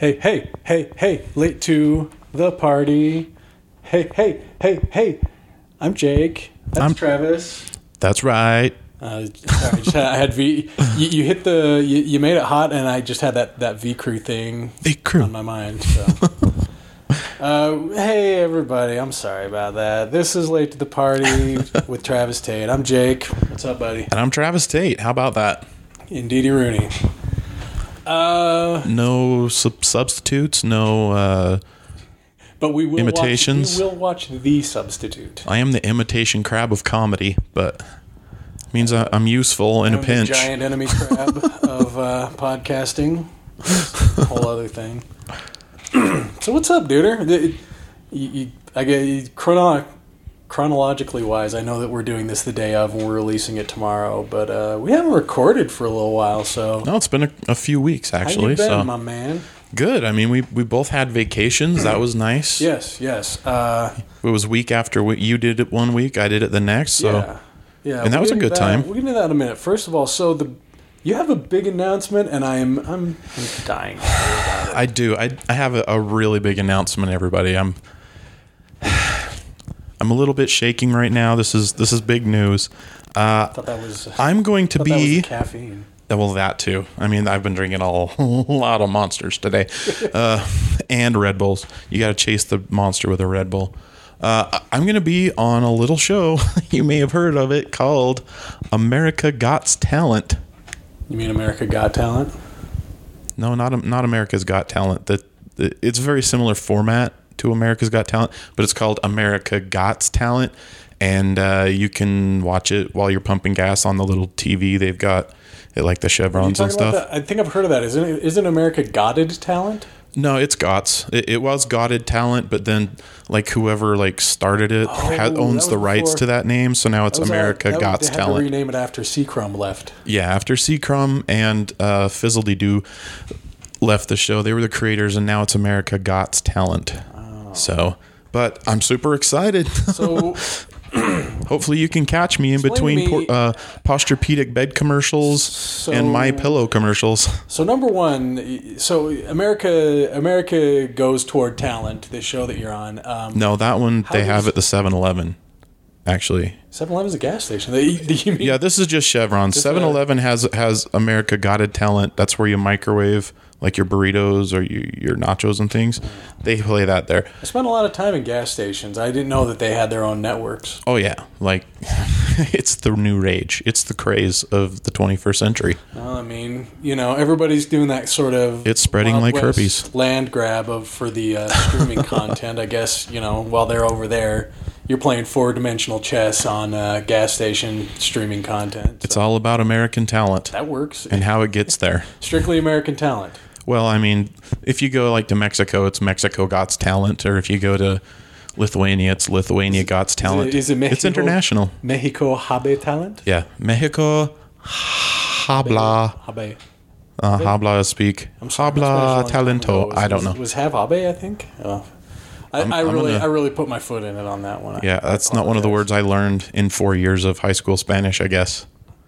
Hey, late to the party. Hey, I'm Jake. That's Travis. That's right. Sorry, I had V. You hit you made it hot, and I just had that V crew thing on my mind. So. Hey, everybody. I'm sorry about that. This is Late to the Party with Travis Tate. I'm Jake. What's up, buddy? And I'm Travis Tate. How about that? Indeedy Rooney. No substitutes, no but we will imitations. We will watch The Substitute. I am the imitation crab of comedy, but it means I'm useful in a pinch. The giant enemy crab of podcasting. A whole other thing. So what's up, duder? I get chronologically wise, I know that we're doing this the day of and we're releasing it tomorrow, but we haven't recorded for a little while, so... No, it's been a few weeks, actually. How you been, my man? Good. I mean, we both had vacations. That was nice. Yes. It was week after you did it one week, I did it the next, so... Yeah. And that was a good time. We'll get into that in a minute. First of all, so you have a big announcement, and I'm dying to hear about it. I do. I have a really big announcement, everybody. I'm a little bit shaking right now. This is big news. I thought that was. I'm going to be that was caffeine. Well, that too. I mean, I've been drinking a lot of Monsters today, and Red Bulls. You got to chase the monster with a Red Bull. I'm going to be on a little show. You may have heard of it, called America Got Talent. You mean America Got Talent? No, not America's Got Talent. It's a very similar format to America's Got Talent, but it's called America Got Talent, and you can watch it while you're pumping gas on the little TV they've got at like the chevrons and stuff. I think I've heard of that. Isn't America Gotted Talent? No, it's Gots. It was Gotted Talent, but then like whoever like started it owns the rights to that name, so now it's America Gots Talent. They had Talent. to rename it after Seacrum left. Yeah, after Seacrum and Fizzle-de-Doo left the show, they were the creators, and now it's America Gots Talent. So, but I'm super excited. So, hopefully you can catch me in between Posturepedic bed commercials and My Pillow commercials. So number one, so America Goes Toward Talent, the show that you're on. No, that one they have at the 7-Eleven, actually. 7-Eleven is a gas station. Yeah, this is just Chevron. 7-Eleven has America Got Talent. That's where you microwave like your burritos or your nachos and things. They play that there. I spent a lot of time in gas stations. I didn't know that they had their own networks. Oh, yeah. Like, it's the new rage. It's the craze of the 21st century. Well, I mean, everybody's doing that sort of... It's spreading like herpes. Land grab for the streaming content. I guess, while they're over there, you're playing four-dimensional chess on gas station streaming content. So. It's all about American talent. That works. And how it gets there. Strictly American talent. Well, I mean, if you go like to Mexico, it's Mexico Gots Talent, or if you go to Lithuania, it's Lithuania Gots Talent. Is it Mexico, it's international. Mexico Habe Talent? Yeah, Mexico Habla. Habe. Habla speak. Habla talento. I don't know. Was have Habe, I think. I really put my foot in it on that one. Yeah, that's not one of the words I learned in 4 years of high school Spanish, I guess.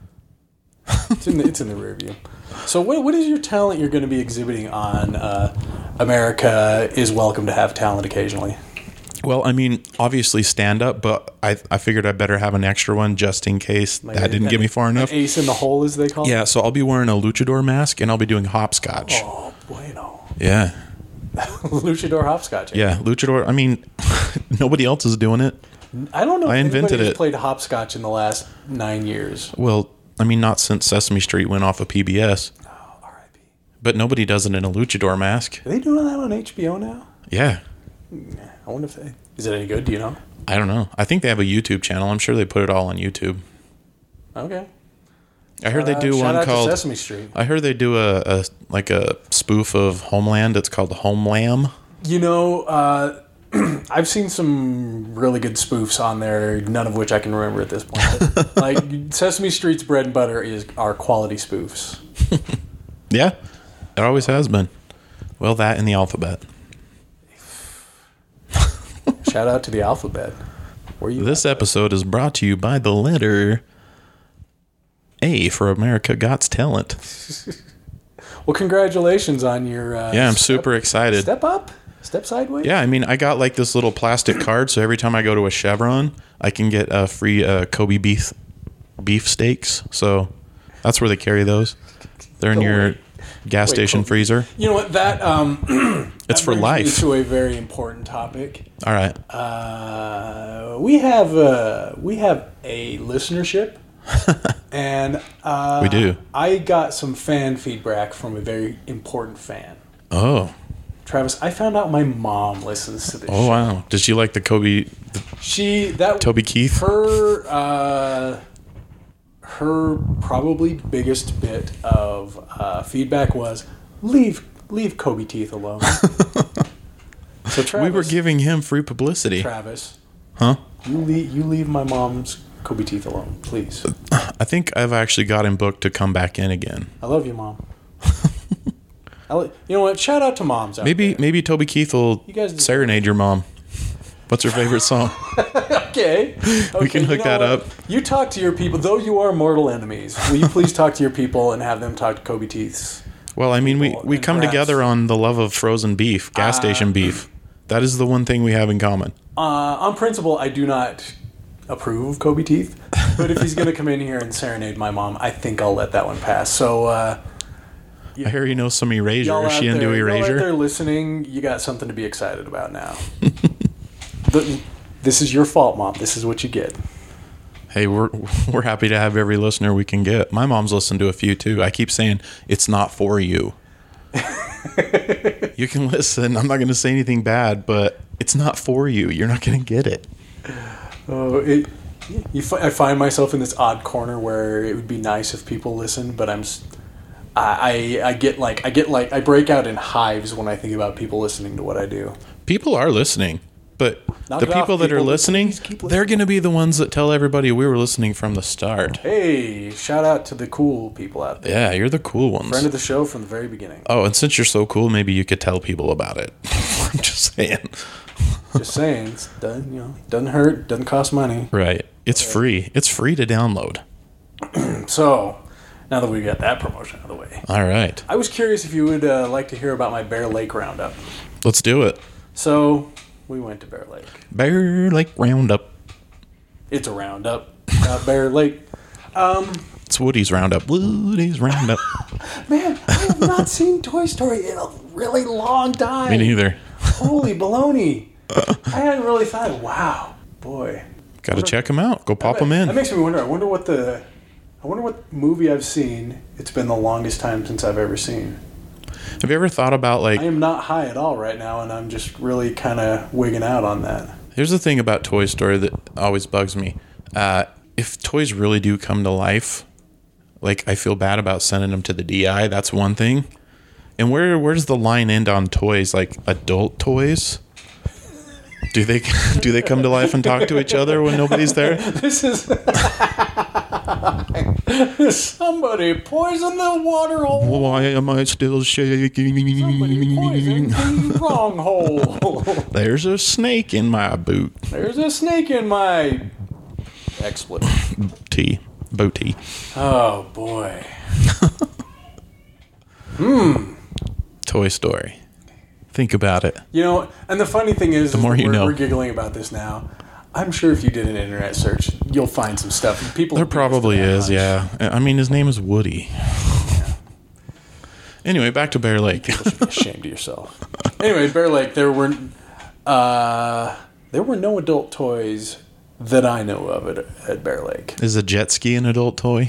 It's in the rear view. So what is your talent you're going to be exhibiting on America is Welcome to Have Talent occasionally? Well, I mean, obviously stand-up, but I figured I'd better have an extra one just in case that didn't get me far enough. An ace in the hole, as they call it? Yeah, so I'll be wearing a luchador mask, and I'll be doing hopscotch. Oh, bueno. Yeah. Luchador hopscotch. Yeah, luchador. I mean, nobody else is doing it. I don't know I if invented anybody has it. played hopscotch in the last 9 years. Well, I mean, not since Sesame Street went off of PBS. Oh, R.I.P. But nobody does it in a luchador mask. Are they doing that on HBO now? Yeah. I wonder if is it any good? Do you know? I don't know. I think they have a YouTube channel. I'm sure they put it all on YouTube. Okay. I heard they do shout one out called to Sesame Street. I heard they do a spoof of Homeland. It's called Homelam. I've seen some really good spoofs on there, none of which I can remember at this point. But, like Sesame Street's bread and butter are quality spoofs. Yeah, it always has been. Well, that and the alphabet. Shout out to the alphabet. This episode is brought to you by the letter A for America Got Talent. Well, congratulations on your. Yeah, I'm super excited. Step up, step sideways. Yeah, I mean, I got like this little plastic card, so every time I go to a Chevron, I can get free Kobe beef steaks. So that's where they carry those. They're in your gas station freezer. You know what? That it's that for brings life. me to a very important topic. All right. We have a listenership, and We do. I got some fan feedback from a very important fan. Oh. Travis, I found out my mom listens to this. Oh, show. wow. Did she like the Toby Keith? Her probably biggest bit of feedback was leave Kobe Teeth alone. So Travis, We were giving him free publicity. Travis, Huh? you leave my mom's Kobe Teeth alone, please. I think I've actually got him booked to come back in again. I love you, Mom. You know what? Shout out to moms out there. Maybe Toby Keith will You guys- serenade your mom. What's her favorite song? Okay. We can hook that up. You talk to your people, though you are mortal enemies. Will you please talk to your people and have them talk to Kobe Teeth's? Well, I mean, we And come perhaps- together on the love of frozen beef, gas station beef. That is the one thing we have in common. On principle, I do not approve of Kobe Teeth, but if he's going to come in here and serenade my mom, I think I'll let that one pass. So, I hear you know some Erasure. y'all Is she out into there, y'all out Erasure? there listening, you got something to be excited about now. This is your fault, Mom. This is what you get. Hey, we're happy to have every listener we can get. My mom's listened to a few too. I keep saying it's not for you. You can listen. I'm not going to say anything bad, but it's not for you. You're not going to get it. I find myself in this odd corner where it would be nice if people listen, but I break out in hives when I think about people listening to what I do. People are listening, but Knock the it off, people that are people. listening, Please keep listening. they're going to be the ones that tell everybody we were listening from the start. Hey, shout out to the cool people out there. Yeah, you're the cool ones. Friend of the show from the very beginning. Oh, and since you're so cool, maybe you could tell people about it. I'm just saying. Just saying, it's doesn't hurt, doesn't cost money. Right. It's free. It's free to download. So, now that we got that promotion out of the way, All right. I was curious if you would like to hear about my Bear Lake Roundup. Let's do it. So, we went to Bear Lake. Bear Lake Roundup. It's a roundup, not Bear Lake. It's Woody's Roundup. Woody's Roundup. Man, I have not seen Toy Story in a really long time. Me neither. Holy baloney. I hadn't really thought, wow, boy. Got to check them out. Go pop them in. That makes me wonder. I wonder what movie I've seen it's been the longest time since I've ever seen. Have you ever thought about like... I am not high at all right now, and I'm just really kind of wigging out on that. Here's the thing about Toy Story that always bugs me. If toys really do come to life, like I feel bad about sending them to the DI. That's one thing. And where does the line end on toys? Like adult toys? Do they come to life and talk to each other when nobody's there? This is somebody poison the water hole. Why am I still Somebody poison shaking? the wrong hole. There's a snake in my boot. There's a snake in my expletive. Booty. Oh boy. Toy Story. Think about it. You know, and the funny thing is, more you know. we're giggling about this now. I'm sure if you did an internet search, you'll find some stuff. People There beat us to probably that is, punch. yeah. I mean, his name is Woody. Anyway, back to Bear Lake. People should be ashamed of yourself. Anyway, Bear Lake, there were no adult toys that I know of at Bear Lake. Is a jet ski an adult toy?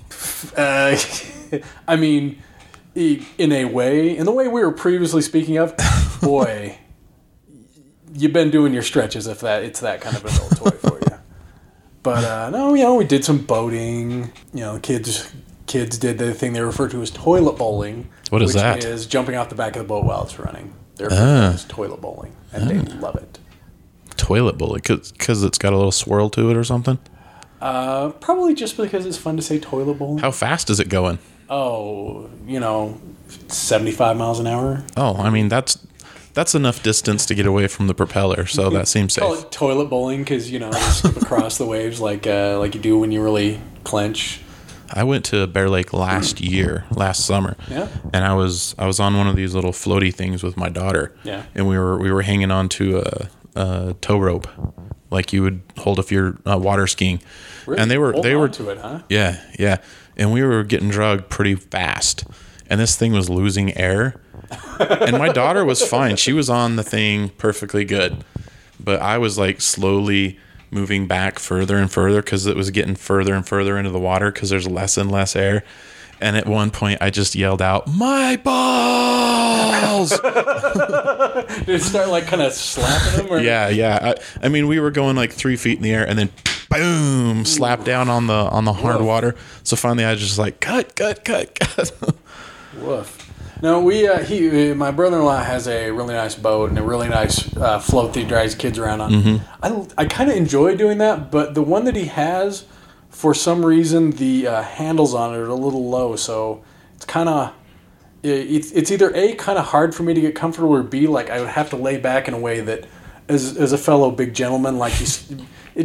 I mean, in a way, in the way we were previously speaking of, boy, you've been doing your stretches if it's that kind of adult toy for you. But no, we did some boating. You know, kids did the thing they refer to as toilet bowling. What is that? Which is jumping off the back of the boat while it's running. They're it's toilet bowling, and they love it. Toilet bully, because it's got a little swirl to it or something? Probably just because it's fun to say toilet bowling. How fast is it going? Oh, 75 miles an hour. Oh, I mean, that's enough distance to get away from the propeller, so that seems Call safe. it toilet bowling because, you skip across the waves like you do when you really clench. I went to Bear Lake last summer. Yeah. And I was on one of these little floaty things with my daughter. Yeah. And we were hanging on to a tow rope, like you would hold if you're water skiing. Really? And they were to it, huh? Yeah. And we were getting drugged pretty fast. And this thing was losing air. And my daughter was fine. She was on the thing perfectly good. But I was like slowly moving back further and further because it was getting further and further into the water because there's less and less air. And at one point, I just yelled out, "My balls!" Did it start like kind of slapping them? Or? Yeah. I mean, we were going like 3 feet in the air, and then boom, slap down on the hard water. So finally, I was just like, cut. Woof. No, my brother-in-law has a really nice boat and a really nice float that he drives kids around on. Mm-hmm. I kind of enjoy doing that, but the one that he has, for some reason, the handles on it are a little low, so it's kind of it's either A, kind of hard for me to get comfortable, or B, like I would have to lay back in a way that, as a fellow big gentleman, like I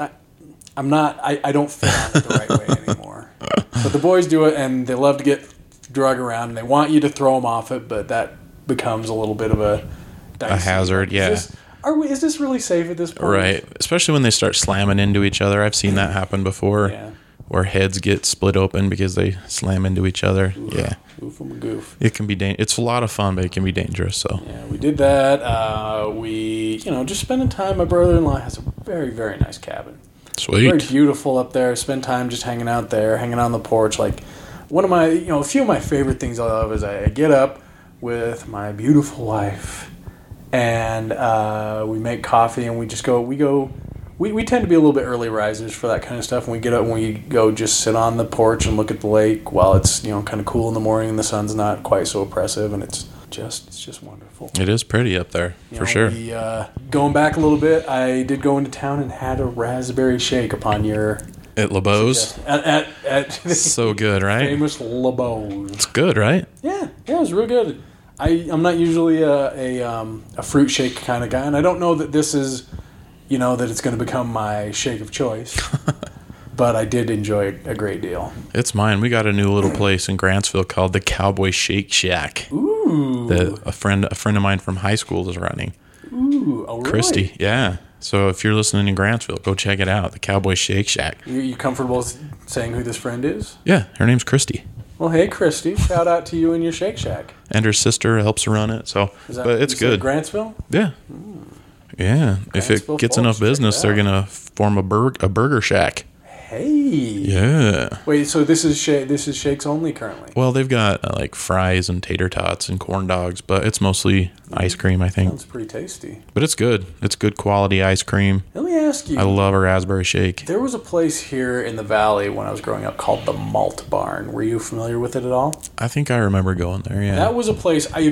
don't fit on it the right way anymore. But the boys do it, and they love to get drug around, and they want you to throw them off it, but that becomes a little bit of a hazard. Yeah. Is this really safe at this point? Right. Especially when they start slamming into each other. I've seen that happen before. Yeah. Where heads get split open because they slam into each other. Oof. Yeah. Goof 'em a goof. It can be it's a lot of fun, but it can be dangerous. So yeah, we did that. We just spending time. My brother-in-law has a very, very nice cabin. Sweet. Very beautiful up there. Spend time just hanging out there, hanging out on the porch. Like one of my, a few of my favorite things I love is I get up with my beautiful wife, and we make coffee, and we just go. We tend to be a little bit early risers for that kind of stuff. And we get up and we go just sit on the porch and look at the lake while it's kind of cool in the morning and the sun's not quite so oppressive, and it's just wonderful. It is pretty up there for sure. Going back a little bit, I did go into town and had a raspberry shake upon your at LeBeau's. At so good, right? Famous LeBeau's. It's good, right? Yeah, it was real good. I'm not usually a fruit shake kind of guy, and I don't know that this is, that it's going to become my shake of choice. But I did enjoy it a great deal. It's mine. We got a new little place in Grantsville called the Cowboy Shake Shack. Ooh. That a friend of mine from high school is running. Ooh, oh, really? Christy, yeah. So if you're listening in Grantsville, go check it out. The Cowboy Shake Shack. You comfortable saying who this friend is? Yeah, her name's Christy. Well, hey, Christy. Shout out to you and your Shake Shack. And her sister helps run it. So, but it's good. Grantsville? Yeah. Yeah. If it gets enough business, they're going to form a burger shack. Hey. Yeah. Wait, so this is shakes only currently? Well, they've got like fries and tater tots and corn dogs, but it's mostly ice cream, I think. Sounds pretty tasty. But it's good. It's good quality ice cream. Let me ask you. I love a raspberry shake. There was a place here in the valley when I was growing up called the Malt Barn. Were you familiar with it at all? I think I remember going there, yeah. That was a place I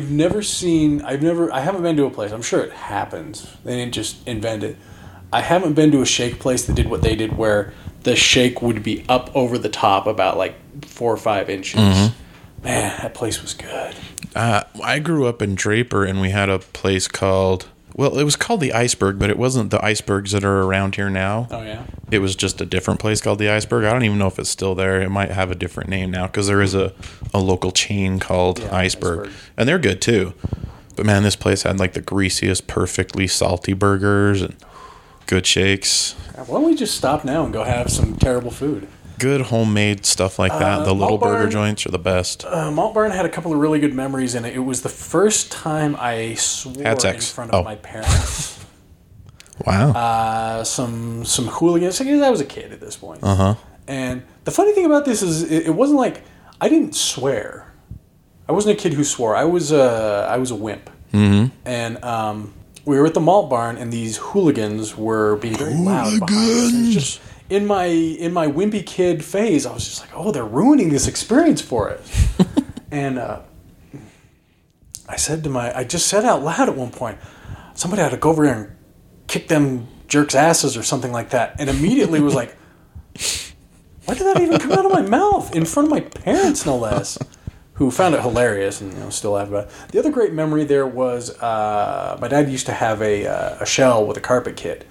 haven't been to a place. I'm sure it happens. They didn't just invent it. I haven't been to a shake place that did what they did, where the shake would be up over the top about like 4 or 5 inches. Mm-hmm. Man, that place was good. I grew up in Draper, and we had a place called, it was called the Iceberg, but it wasn't the Icebergs that are around here now. Oh, yeah? It was just a different place called the Iceberg. I don't even know if it's still there. It might have a different name now, because there is a local chain called Iceberg. And they're good, too. But, man, this place had like the greasiest, perfectly salty burgers and good shakes. Why don't we just stop now and go have some terrible food? Good homemade stuff like that. The little burger joints are the best. Malt Barn had a couple of really good memories in it. It was the first time I swore in front of my parents. Wow. Some hooligans. I was a kid at this point. Uh-huh. And the funny thing about this is it wasn't like I didn't swear. I wasn't a kid who swore. I was a wimp. Mm-hmm. And we were at the Malt Barn, and these hooligans were being very loud behind us. And just in my wimpy kid phase, I was just like, "Oh, they're ruining this experience for us." And I just said out loud at one point, "Somebody ought to go over here and kick them jerks' asses," or something like that. And immediately was like, "Why did that even come out of my mouth in front of my parents, no less?" Who found it hilarious and still laugh about it. The other great memory there was my dad used to have a shell with a carpet kit,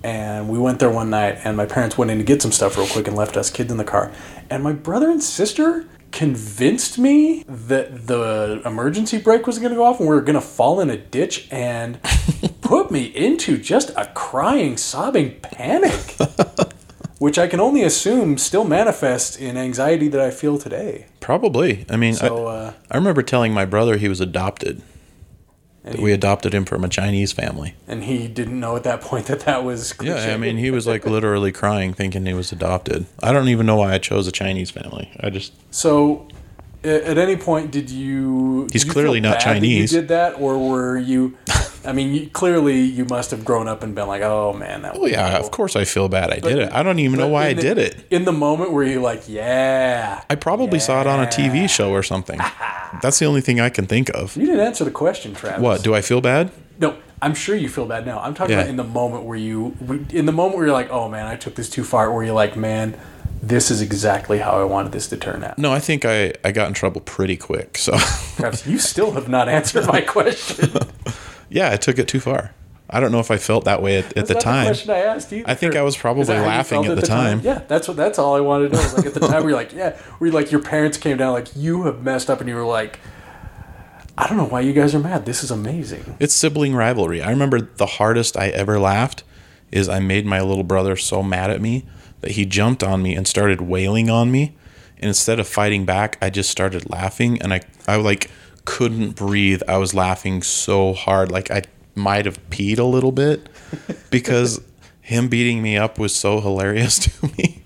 And we went there one night, and my parents went in to get some stuff real quick and left us kids in the car. And my brother and sister convinced me that the emergency brake was going to go off and we were going to fall in a ditch, and put me into just a crying, sobbing panic, which I can only assume still manifests in anxiety that I feel today. Probably. I mean, I remember telling my brother he was adopted. That we adopted him from a Chinese family. And he didn't know at that point that was cliche. Yeah, I mean, he was like literally crying thinking he was adopted. I don't even know why I chose a Chinese family. So, at any point, did you... He's clearly not Chinese. You did that, or were you... I mean, clearly you must have grown up and been like, oh, man, that was... Oh, yeah, cool. Of course I feel bad I did it. I don't even know why I did it. In the moment where you're like, yeah. I probably saw it on a TV show or something. That's the only thing I can think of. You didn't answer the question, Travis. What, do I feel bad? No, I'm sure you feel bad now. I'm talking about in the moment where you're like, oh, man, I took this too far, or you're like, man, this is exactly how I wanted this to turn out. No, I think I got in trouble pretty quick. So, Travis, you still have not answered my question. Yeah, I took it too far. I don't know if I felt that way at the time. That's not the question I asked either. I think I was probably laughing at the time. Yeah, that's all I wanted to know. Was like at the time, where your parents came down, like, you have messed up, and you were like, I don't know why you guys are mad. This is amazing. It's sibling rivalry. I remember the hardest I ever laughed is I made my little brother so mad at me that he jumped on me and started wailing on me. And instead of fighting back, I just started laughing, and I like couldn't breathe. I was laughing so hard, like I might have peed a little bit because him beating me up was so hilarious to me.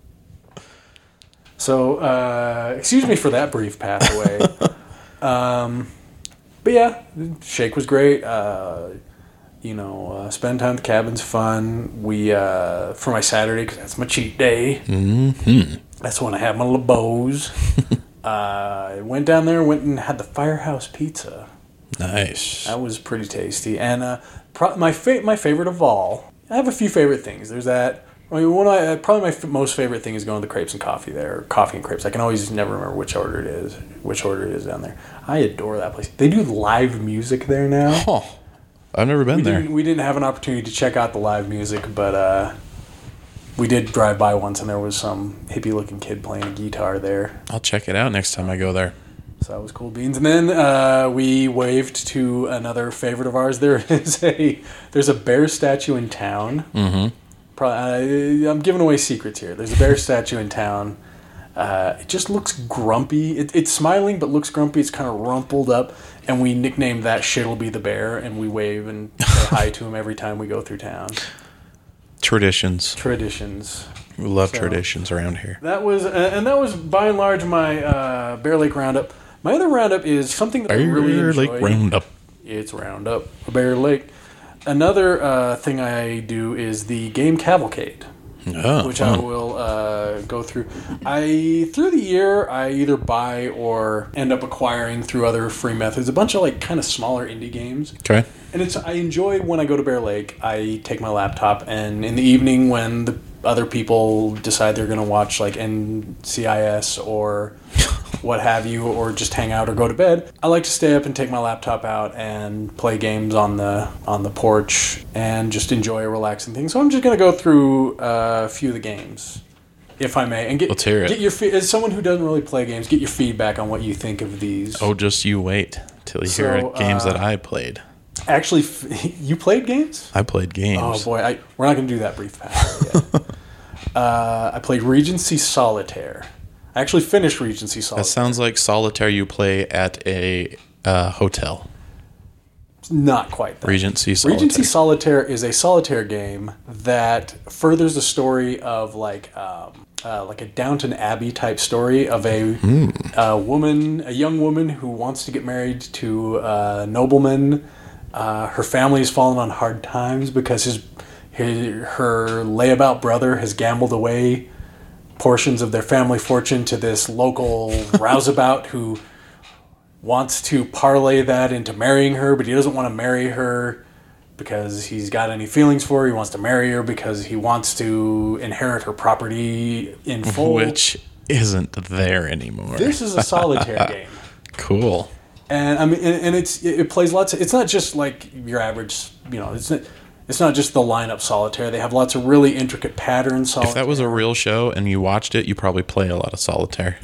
So, excuse me for that brief pathway. But yeah, Shake was great. Spend time at the cabin's fun. We, for my Saturday, because that's my cheat day. Mm-hmm. That's when I have my LeBeaus. Went down there, went and had the Firehouse Pizza. Nice. That was pretty tasty. And my favorite of all, I have a few favorite things. There's that. I mean, probably my most favorite thing is going to the Crepes and Coffee there, or Coffee and Crepes. I can always never remember which order it is down there. I adore that place. They do live music there now. Oh, I've never been there. We didn't have an opportunity to check out the live music, but we did drive by once, and there was some hippie-looking kid playing a guitar there. I'll check it out next time I go there. So that was cool beans. And then we waved to another favorite of ours. There's a bear statue in town. Mm-hmm. I'm giving away secrets here. There's a bear statue in town. It just looks grumpy. It's smiling, but looks grumpy. It's kind of rumpled up. And we nicknamed that Shit'll Be the Bear, and we wave and say hi to him every time we go through town. Traditions. We love traditions around here. That was by and large my Bear Lake Roundup. My other roundup is something that I really enjoy. Bear Lake Roundup. It's Roundup. Bear Lake. Another thing I do is the Game Cavalcade, which fun. I will go through. Through the year, I either buy or end up acquiring through other free methods a bunch of like kind of smaller indie games. Okay. And I enjoy when I go to Bear Lake, I take my laptop, and in the evening when the other people decide they're going to watch like NCIS or what have you, or just hang out or go to bed, I like to stay up and take my laptop out and play games on the porch and just enjoy a relaxing thing. So I'm just going to go through a few of the games, if I may, and let's hear it. Get your as someone who doesn't really play games, get your feedback on what you think of these. Oh, just you wait till you hear games that I played. Actually, you played games? I played games. Oh boy, we're not going to do that brief pass yet. I played Regency Solitaire. I actually finished Regency Solitaire. That sounds like solitaire you play at a hotel. Not quite that. Regency Solitaire. Regency Solitaire is a solitaire game that furthers the story of like a Downton Abbey type story of a young woman who wants to get married to a nobleman. Her family has fallen on hard times because her layabout brother has gambled away portions of their family fortune to this local rouseabout who wants to parlay that into marrying her, but he doesn't want to marry her because he's got any feelings for her. He wants to marry her because he wants to inherit her property in full. Which isn't there anymore. This is a solitaire game. Cool. And I mean, and it plays lots of, it's not just like your average, it's not, it's not just the lineup solitaire. They have lots of really intricate patterns. If that was a real show and you watched it, you probably play a lot of solitaire.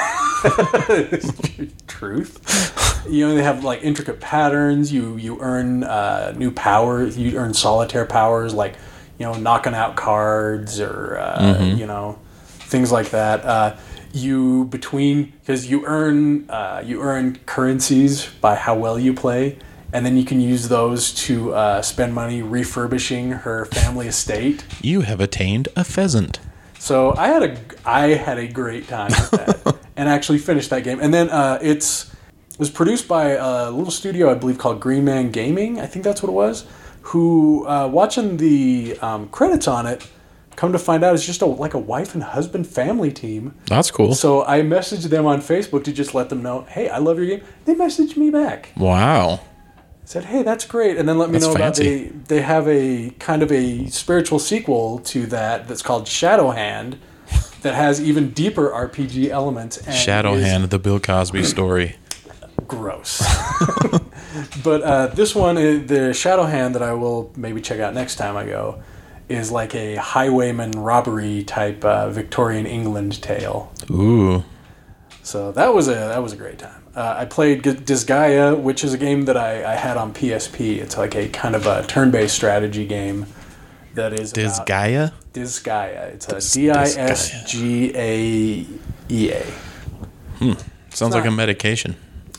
Truth. They have like intricate patterns. You earn new powers. You earn solitaire powers like knocking out cards or things like that. Because you earn currencies by how well you play. And then you can use those to spend money refurbishing her family estate. You have attained a pheasant. So I had a great time with that, and actually finished that game. And then it was produced by a little studio I believe called Green Man Gaming. I think that's what it was. Who watching the credits on it, come to find out, it's just like a wife and husband family team. That's cool. So I messaged them on Facebook to just let them know, hey, I love your game. They messaged me back. Wow. Said, hey, that's great. And then let me know fancy. about they have a kind of a spiritual sequel to that's called Shadowhand that has even deeper RPG elements. And Shadowhand, the Bill Cosby story. Gross. But this one, the Shadowhand that I will maybe check out next time I go, is like a highwayman robbery type Victorian England tale. Ooh. So that was a great time. I played Disgaea, which is a game that I had on PSP. It's like a kind of a turn-based strategy game that is Disgaea? Disgaea. It's a Disgaea. Sounds like a medication.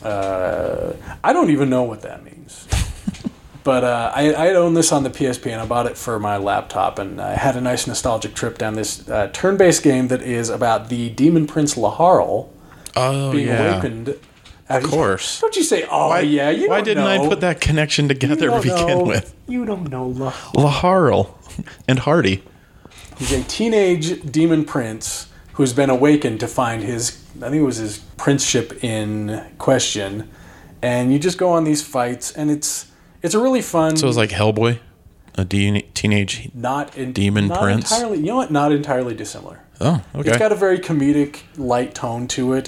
I don't even know what that means. But I own this on the PSP, and I bought it for my laptop, and I had a nice nostalgic trip down this turn-based game that is about the Demon Prince Laharl being awakened. Of course. Don't you say, why didn't I put that connection together to begin with? You don't know Laharl. Laharl and Hardy. He's a teenage demon prince who's been awakened to find his princeship in question. And you just go on these fights, and it's a really fun... So it's like Hellboy? A teenage demon prince? Entirely, you know what? Not entirely dissimilar. Oh, okay. It's got a very comedic, light tone to it.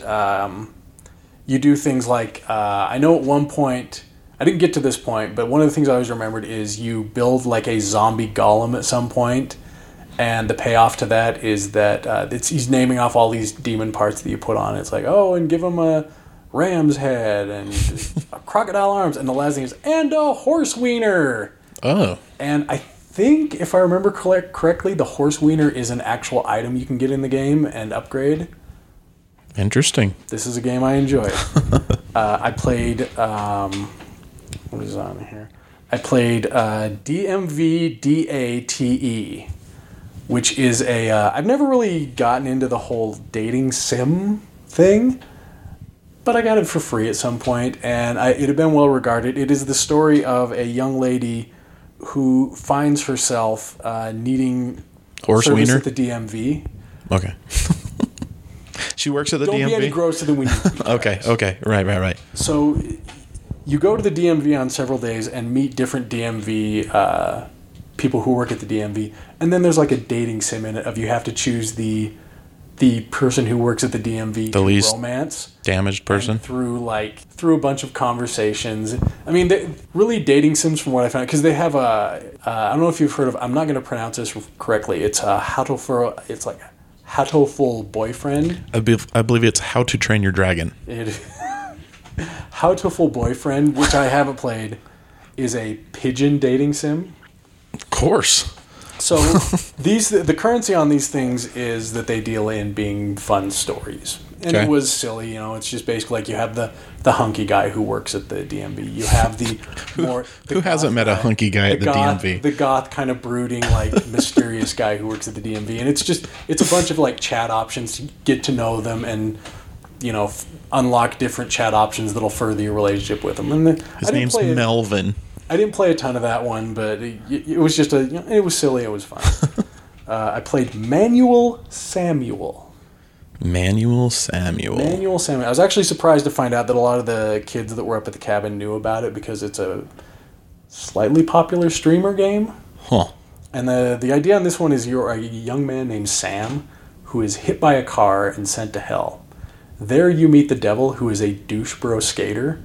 You do things like, I know at one point, I didn't get to this point, but one of the things I always remembered is you build like a zombie golem at some point, and the payoff to that is that he's naming off all these demon parts that you put on. It's like, and give him a ram's head, and a crocodile arms, and the last thing is, and a horse wiener. Oh. And I think, if I remember correctly, the horse wiener is an actual item you can get in the game and upgrade. Interesting. This is a game I enjoy. I played... what is on here? I played DMV DATE, which is a... I've never really gotten into the whole dating sim thing, but I got it for free at some point, and it had been well regarded. It is the story of a young lady who finds herself needing horse service wiener at the DMV. Okay. She works at the DMV? Don't be any grosser than we need to be. Okay. Right. So you go to the DMV on several days and meet different DMV people who work at the DMV, and then there's like a dating sim in it of you have to choose the person who works at the DMV the least romance damaged person through a bunch of conversations. I mean, really dating sims from what I found, because they have I don't know if you've heard of, I'm not going to pronounce this correctly. It's it's like Hatoful Boyfriend. I believe it's How to Train Your Dragon. Hatoful Boyfriend, which I haven't played, is a pigeon dating sim. Of course. So the currency on these things is that they deal in being fun stories. And It was silly, it's just basically like you have the hunky guy who works at the DMV. You have who hasn't met a hunky guy at the DMV? The goth kind of brooding, mysterious guy who works at the DMV. And it's a bunch of chat options to get to know them and, unlock different chat options that'll further your relationship with them. And his name's Melvin. I didn't play a ton of that one, but it was just it was silly. It was fun. I played Manual Samuel. Manual Samuel. I was actually surprised to find out that a lot of the kids that were up at the cabin knew about it because it's a slightly popular streamer game. Huh. And the idea on this one is you're a young man named Sam who is hit by a car and sent to hell. There you meet the devil, who is a douche bro skater.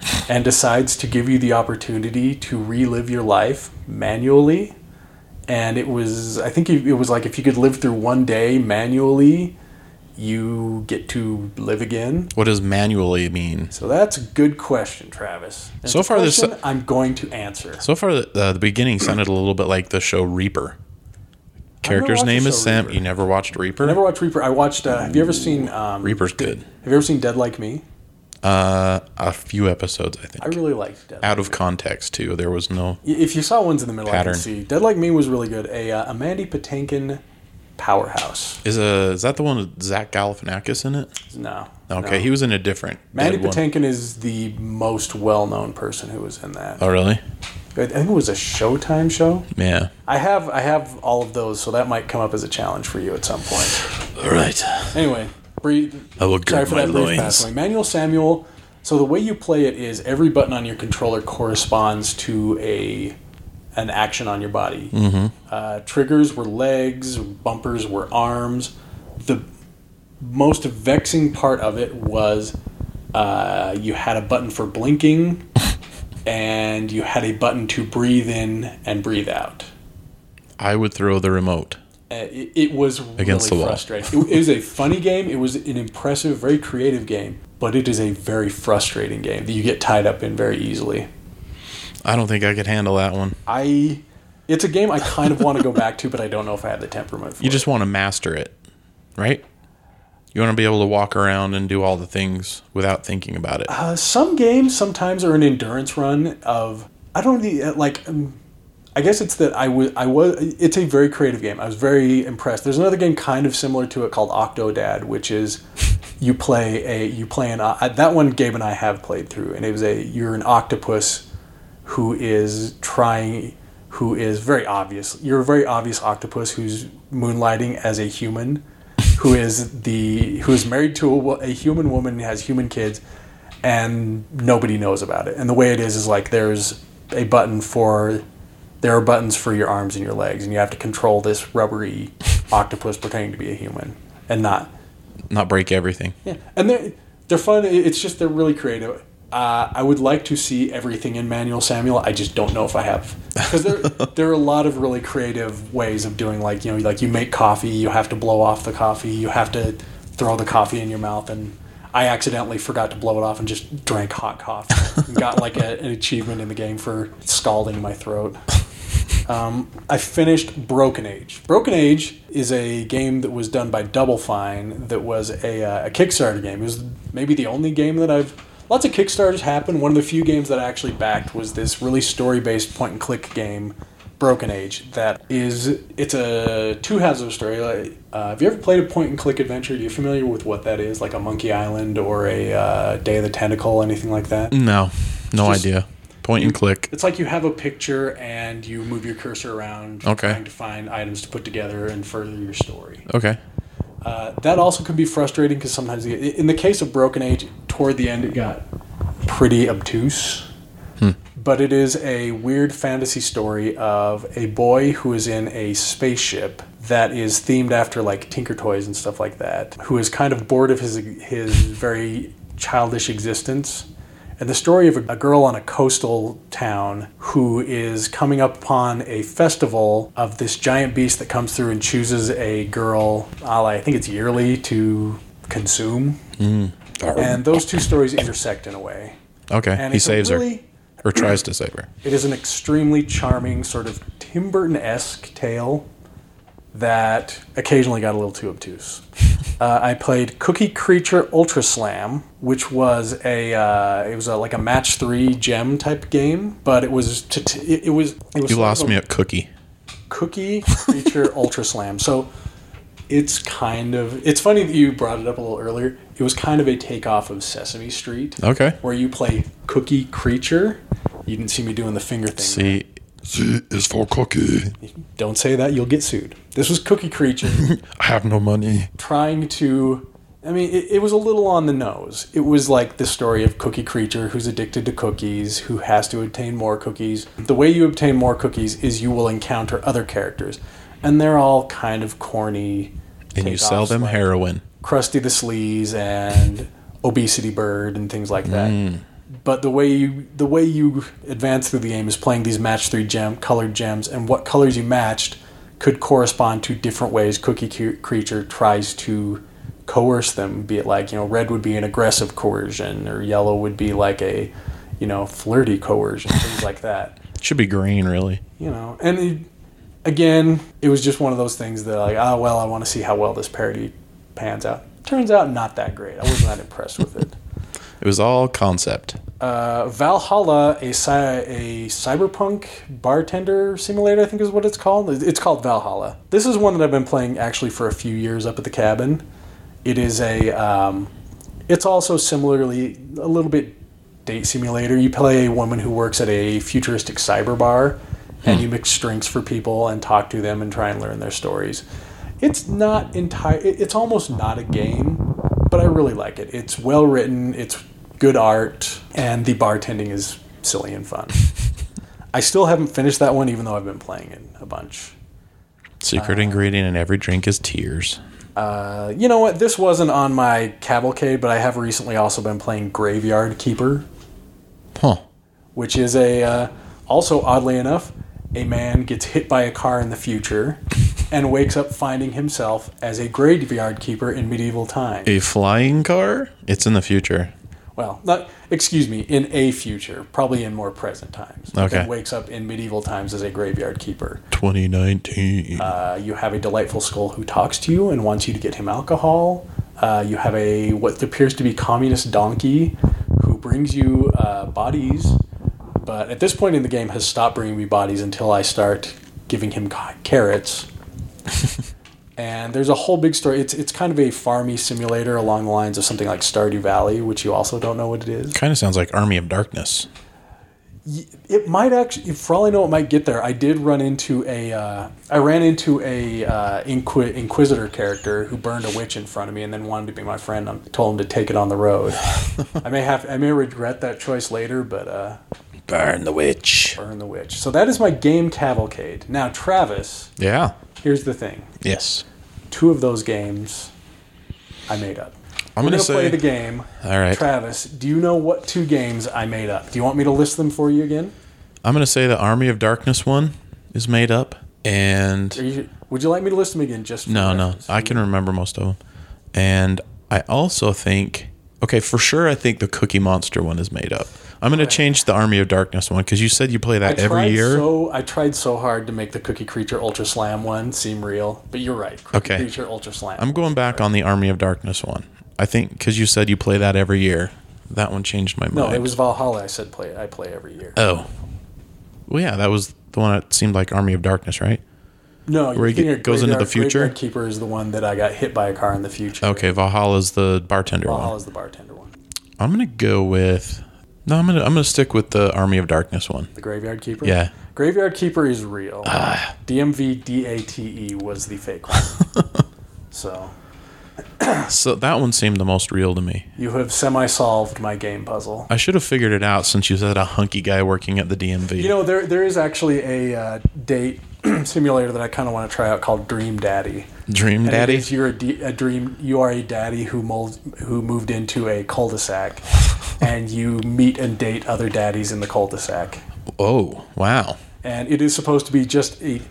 and decides to give you the opportunity to relive your life manually. And it was, I think it was like if you could live through one day manually, you get to live again. What does manually mean? So that's a good question, Travis. And So far, I'm going to answer. So far, the beginning sounded a little bit like the show Reaper. Character's name is Sam. Reaper. You never watched Reaper? I never watched Reaper. I watched. Have you ever seen Reaper's good. Have you ever seen Dead Like Me? A few episodes, I think. I really liked Dead. Out of context too. There was no. If you saw ones in the middle, pattern. I can see. Dead Like Me was really good. A Mandy Patinkin powerhouse. Is that the one with Zach Galifianakis in it? No. Okay, no. he was in a different. Mandy dead one. Patinkin is the most well-known person who was in that. Oh, really? I think it was a Showtime show. Yeah. I have all of those, so that might come up as a challenge for you at some point. All right. Anyway, I will gird my loins. Manual Samuel. So the way you play it is every button on your controller corresponds to an action on your body. Mm-hmm. Triggers were legs, bumpers were arms. The most vexing part of it was you had a button for blinking, and you had a button to breathe in and breathe out. I would throw the remote. It was Against really the wall. frustrating. It was a funny game. It was an impressive, very creative game, but it is a very frustrating game that you get tied up in very easily. I don't think I could handle that one. It's a game I kind of want to go back to, but I don't know if I have the temperament for it. You just want to master it, right? You want to be able to walk around and do all the things without thinking about it. Some games sometimes are an endurance run of, I don't like. I guess it's that it's a very creative game. I was very impressed. There's another game kind of similar to it called Octodad, which is that one Gabe and I have played through, and you're an octopus who is very obvious. You're a very obvious octopus who's moonlighting as a human, who is married to a human woman, has human kids, and nobody knows about it. And the way it is like there are buttons for your arms and your legs, and you have to control this rubbery octopus pretending to be a human and not break everything. Yeah, and they're fun. It's just they're really creative. I would like to see everything in Manual Samuel. I just don't know if I have, because there are a lot of really creative ways of doing, like you make coffee, you have to blow off the coffee, you have to throw the coffee in your mouth, and I accidentally forgot to blow it off and just drank hot coffee and got like an achievement in the game for scalding my throat. I finished Broken Age. Broken Age is a game that was done by Double Fine that was a Kickstarter game. It was maybe the only game that lots of Kickstarters happen. One of the few games that I actually backed was this really story-based point-and-click game, Broken Age. It's a two halves of a story. Have you ever played a point-and-click adventure? Are you familiar with what that is? Like a Monkey Island or a Day of the Tentacle, anything like that? No idea. Point and click. It's like you have a picture and you move your cursor around trying to find items to put together and further your story. Okay. That also can be frustrating because sometimes, in the case of Broken Age, toward the end it got pretty obtuse. But it is a weird fantasy story of a boy who is in a spaceship that is themed after like Tinker Toys and stuff like that, who is kind of bored of his very childish existence. And the story of a girl on a coastal town who is coming up upon a festival of this giant beast that comes through and chooses a girl, I think it's yearly, to consume. And those two stories intersect in a way. Okay, and he saves her. Or tries to save her. It is an extremely charming, sort of Tim Burton-esque tale that occasionally got a little too obtuse. I played Cookie Creature Ultra Slam, which was like a match 3 gem type game, but it was You lost me at Cookie. Cookie Creature Ultra Slam. So it's funny that you brought it up a little earlier. It was kind of a takeoff of Sesame Street. Okay. Where you play Cookie Creature. You didn't see me doing the finger thing. C is for cookie. Don't say that, you'll get sued. This was Cookie Creature. I have no money. It was a little on the nose. It was like the story of Cookie Creature who's addicted to cookies, who has to obtain more cookies. The way you obtain more cookies is you will encounter other characters. And they're all kind of corny. And you sell them heroin. Krusty the Sleaze and Obesity Bird and things like that. But the way you advance through the game is playing these match 3 colored gems, and what colors you matched could correspond to different ways Cookie Creature tries to coerce them. Be it like, red would be an aggressive coercion, or yellow would be like a, flirty coercion, things like that. Should be green, really. And again, it was just one of those things that I want to see how well this parody pans out. Turns out not that great. I wasn't that impressed with it. It was all concept. Valhalla, a cyberpunk bartender simulator, I think is what it's called. It's called Valhalla. This is one that I've been playing actually for a few years up at the cabin. It is it's also similarly a little bit date simulator. You play a woman who works at a futuristic cyber bar, and you mix drinks for people and talk to them and try and learn their stories. It's not it's almost not a game, but I really like it. It's well written, it's good art, and the bartending is silly and fun. I still haven't finished that one, even though I've been playing it a bunch. Secret ingredient in every drink is tears. You know what? This wasn't on my cavalcade, but I have recently also been playing Graveyard Keeper. Huh. Which is also oddly enough, a man gets hit by a car in the future and wakes up finding himself as a graveyard keeper in medieval times. A flying car? It's in the future. Well, in a future, probably in more present times. Okay. He wakes up in medieval times as a graveyard keeper. 2019. You have a delightful skull who talks to you and wants you to get him alcohol. You have what appears to be communist donkey who brings you bodies, but at this point in the game has stopped bringing me bodies until I start giving him carrots. And there's a whole big story. It's kind of a farmy simulator along the lines of something like Stardew Valley, which you also don't know what it is. Kind of sounds like Army of Darkness. It might actually, for all I know, it might get there. I did run into I ran into a Inquisitor character who burned a witch in front of me and then wanted to be my friend. I told him to take it on the road. I may regret that choice later, but burn the witch. Burn the witch. So that is my game cavalcade. Now, Travis. Yeah. Here's the thing. Yes. 2 of those games I made up. I'm going to play the game. All right. Travis, do you know what 2 games I made up? Do you want me to list them for you again? I'm going to say the Army of Darkness one is made up. And would you like me to list them again? Just for No. I can remember most of them. And I also think, for sure, I think the Cookie Monster one is made up. I'm going to change the Army of Darkness one because you said you play that every year. I tried so hard to make the Cookie Creature Ultra Slam one seem real, but you're right. Cookie Creature Ultra Slam. I'm going back on the Army of Darkness one. I think because you said you play that every year. That one changed my mind. No, it was Valhalla. I said I play every year. Oh. Well, yeah, that was the one that seemed like Army of Darkness, right? No, where he goes into the future? Graveyard Keeper is the one that I got hit by a car in the future. Okay, Valhalla's the bartender one. Valhalla's the bartender one. I'm going to go with... No, I'm gonna stick with the Army of Darkness one. The Graveyard Keeper? Yeah. Graveyard Keeper is real. DMVDATE was the fake one. So that one seemed the most real to me. You have semi-solved my game puzzle. I should have figured it out since you said a hunky guy working at the DMV. There is actually a date simulator that I kind of want to try out called Dream Daddy. Dream Daddy? You are a daddy who moved into a cul-de-sac, and you meet and date other daddies in the cul-de-sac. Oh, wow. And it is supposed to be just an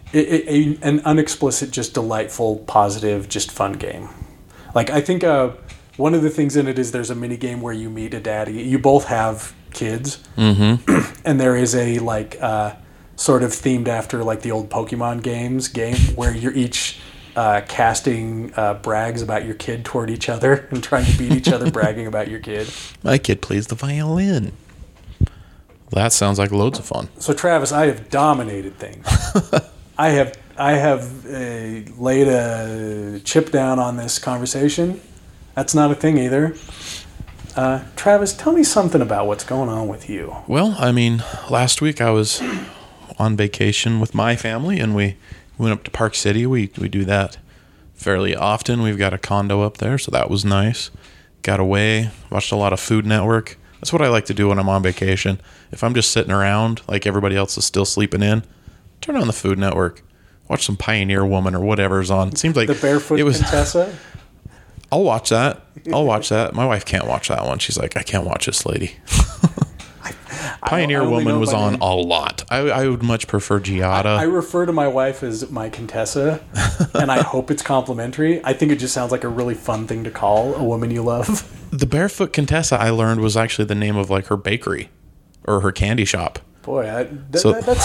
unexplicit, just delightful, positive, just fun game. Like, I think one of the things in it is there's a mini game where you meet a daddy. You both have kids, and there is a sort of themed after like the old Pokemon game where you're each casting brags about your kid toward each other and trying to beat each other, bragging about your kid. My kid plays the violin. That sounds like loads of fun. So Travis, I have dominated things. I have laid a chip down on this conversation. That's not a thing either. Travis, tell me something about what's going on with you. Well, I mean, last week I was on vacation with my family, and we went up to Park City. We do that fairly often. We've got a condo up there, so that was nice. Got away, watched a lot of Food Network. That's what I like to do when I'm on vacation. If I'm just sitting around, like everybody else is still sleeping in, turn on the Food Network. Watch some Pioneer Woman or whatever's on. It seems like the Barefoot Contessa? I'll watch that. My wife can't watch that one. She's like, I can't watch this lady. Pioneer I only Woman know was by on name. a lot. I would much prefer Giada. I refer to my wife as my Contessa, and I hope it's complimentary. I think it just sounds like a really fun thing to call a woman you love. The Barefoot Contessa, I learned, was actually the name of like her bakery or her candy shop. Boy, that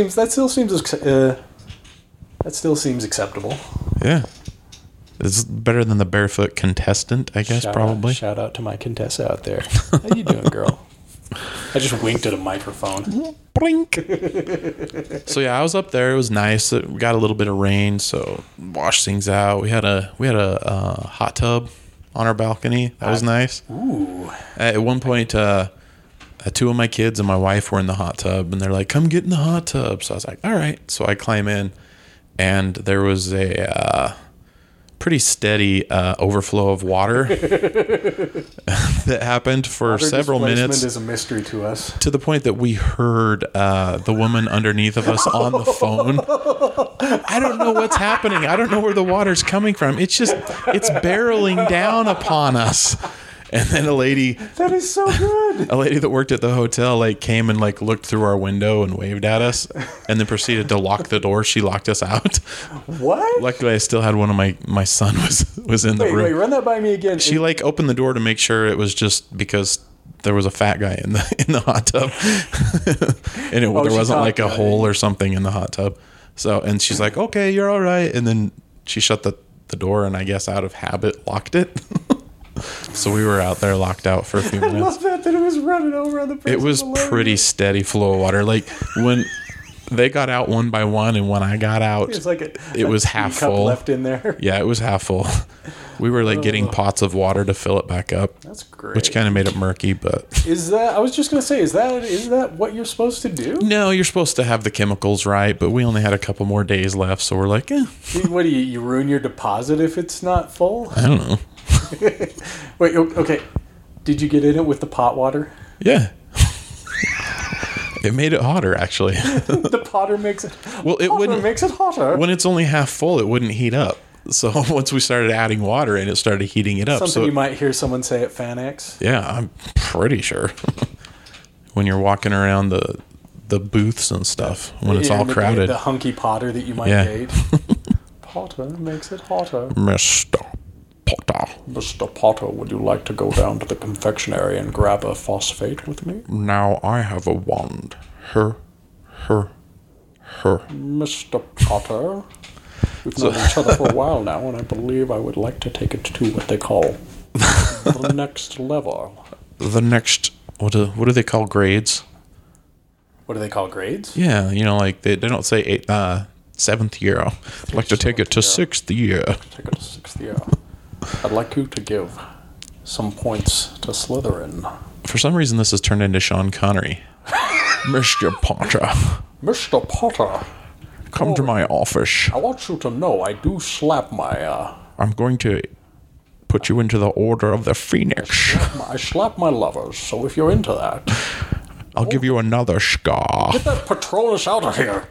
still seems acceptable. Yeah. It's better than the Barefoot Contestant, I guess, probably. Shout out to my Contessa out there. How you doing, girl? I just winked at a microphone. Blink. So yeah, I was up there. It was nice. We got a little bit of rain, so washed things out. We had a hot tub on our balcony. That was nice. Ooh. At one point, two of my kids and my wife were in the hot tub, and they're like, "Come get in the hot tub." So I was like, "All right." So I climb in, and there was a pretty steady overflow of water that happened for Water several displacement minutes. is a mystery to us. To the point that we heard the woman underneath of us on the phone. I don't know what's happening. I don't know where the water's coming from. It's barreling down upon us. And then a lady That is so good. that worked at the hotel came and looked through our window and waved at us, and then proceeded to lock the door. She locked us out. What? Luckily, I still had one of my son was in the room. Wait, run that by me again. She opened the door to make sure it was just because there was a fat guy in the hot tub, and there wasn't a hole or something in the hot tub. So, and she's like, "Okay, you're all right," and then she shut the door, and I guess out of habit locked it. So we were out there locked out for a few I minutes. love that it was running over on the person It was below pretty you. steady flow of water. When they got out one by one, and when I got out, It was like it was half teacup full. left in there. Yeah, it was half full. We were getting pots of water to fill it back up, That's great. which kind of made it murky. But Is that? I was just gonna say, is that what you're supposed to do? no, you're supposed to have the chemicals right. But we only had a couple more days left, so we're like, What do you ruin your deposit if it's not full? I don't know. Wait, okay. Did you get in it with the pot water? Yeah. It made it hotter, actually. The potter makes it. Well, it Potter wouldn't. makes it hotter. When it's only half full, it wouldn't heat up. So once we started adding water in, it started heating it up. Something So you might hear someone say at FanX. yeah, I'm pretty sure. When you're walking around the booths and stuff, when it's Yeah, all crowded. The hunky potter that you might Yeah. date. Potter makes it hotter. Mr. Potter, Mr. Potter, would you like to go down to the confectionery and grab a phosphate with me? now I have a wand. Her. Mr. Potter, we've known each other for a while now, and I believe I would like to take it to what they call the next level. The next, what do they call grades? What do they call grades? Yeah, they don't say seventh year. I'd like to take it to sixth year. Take it to 6th year. I'd like you to give some points to Slytherin. For some reason, this has turned into Sean Connery. Mr. Potter, Mr. Potter, come to my office. I want you to know I do slap my, I'm going to put you into the Order of the Phoenix. I slap my lovers, so if you're into that, I'll give you another scar. get that Patronus out of here.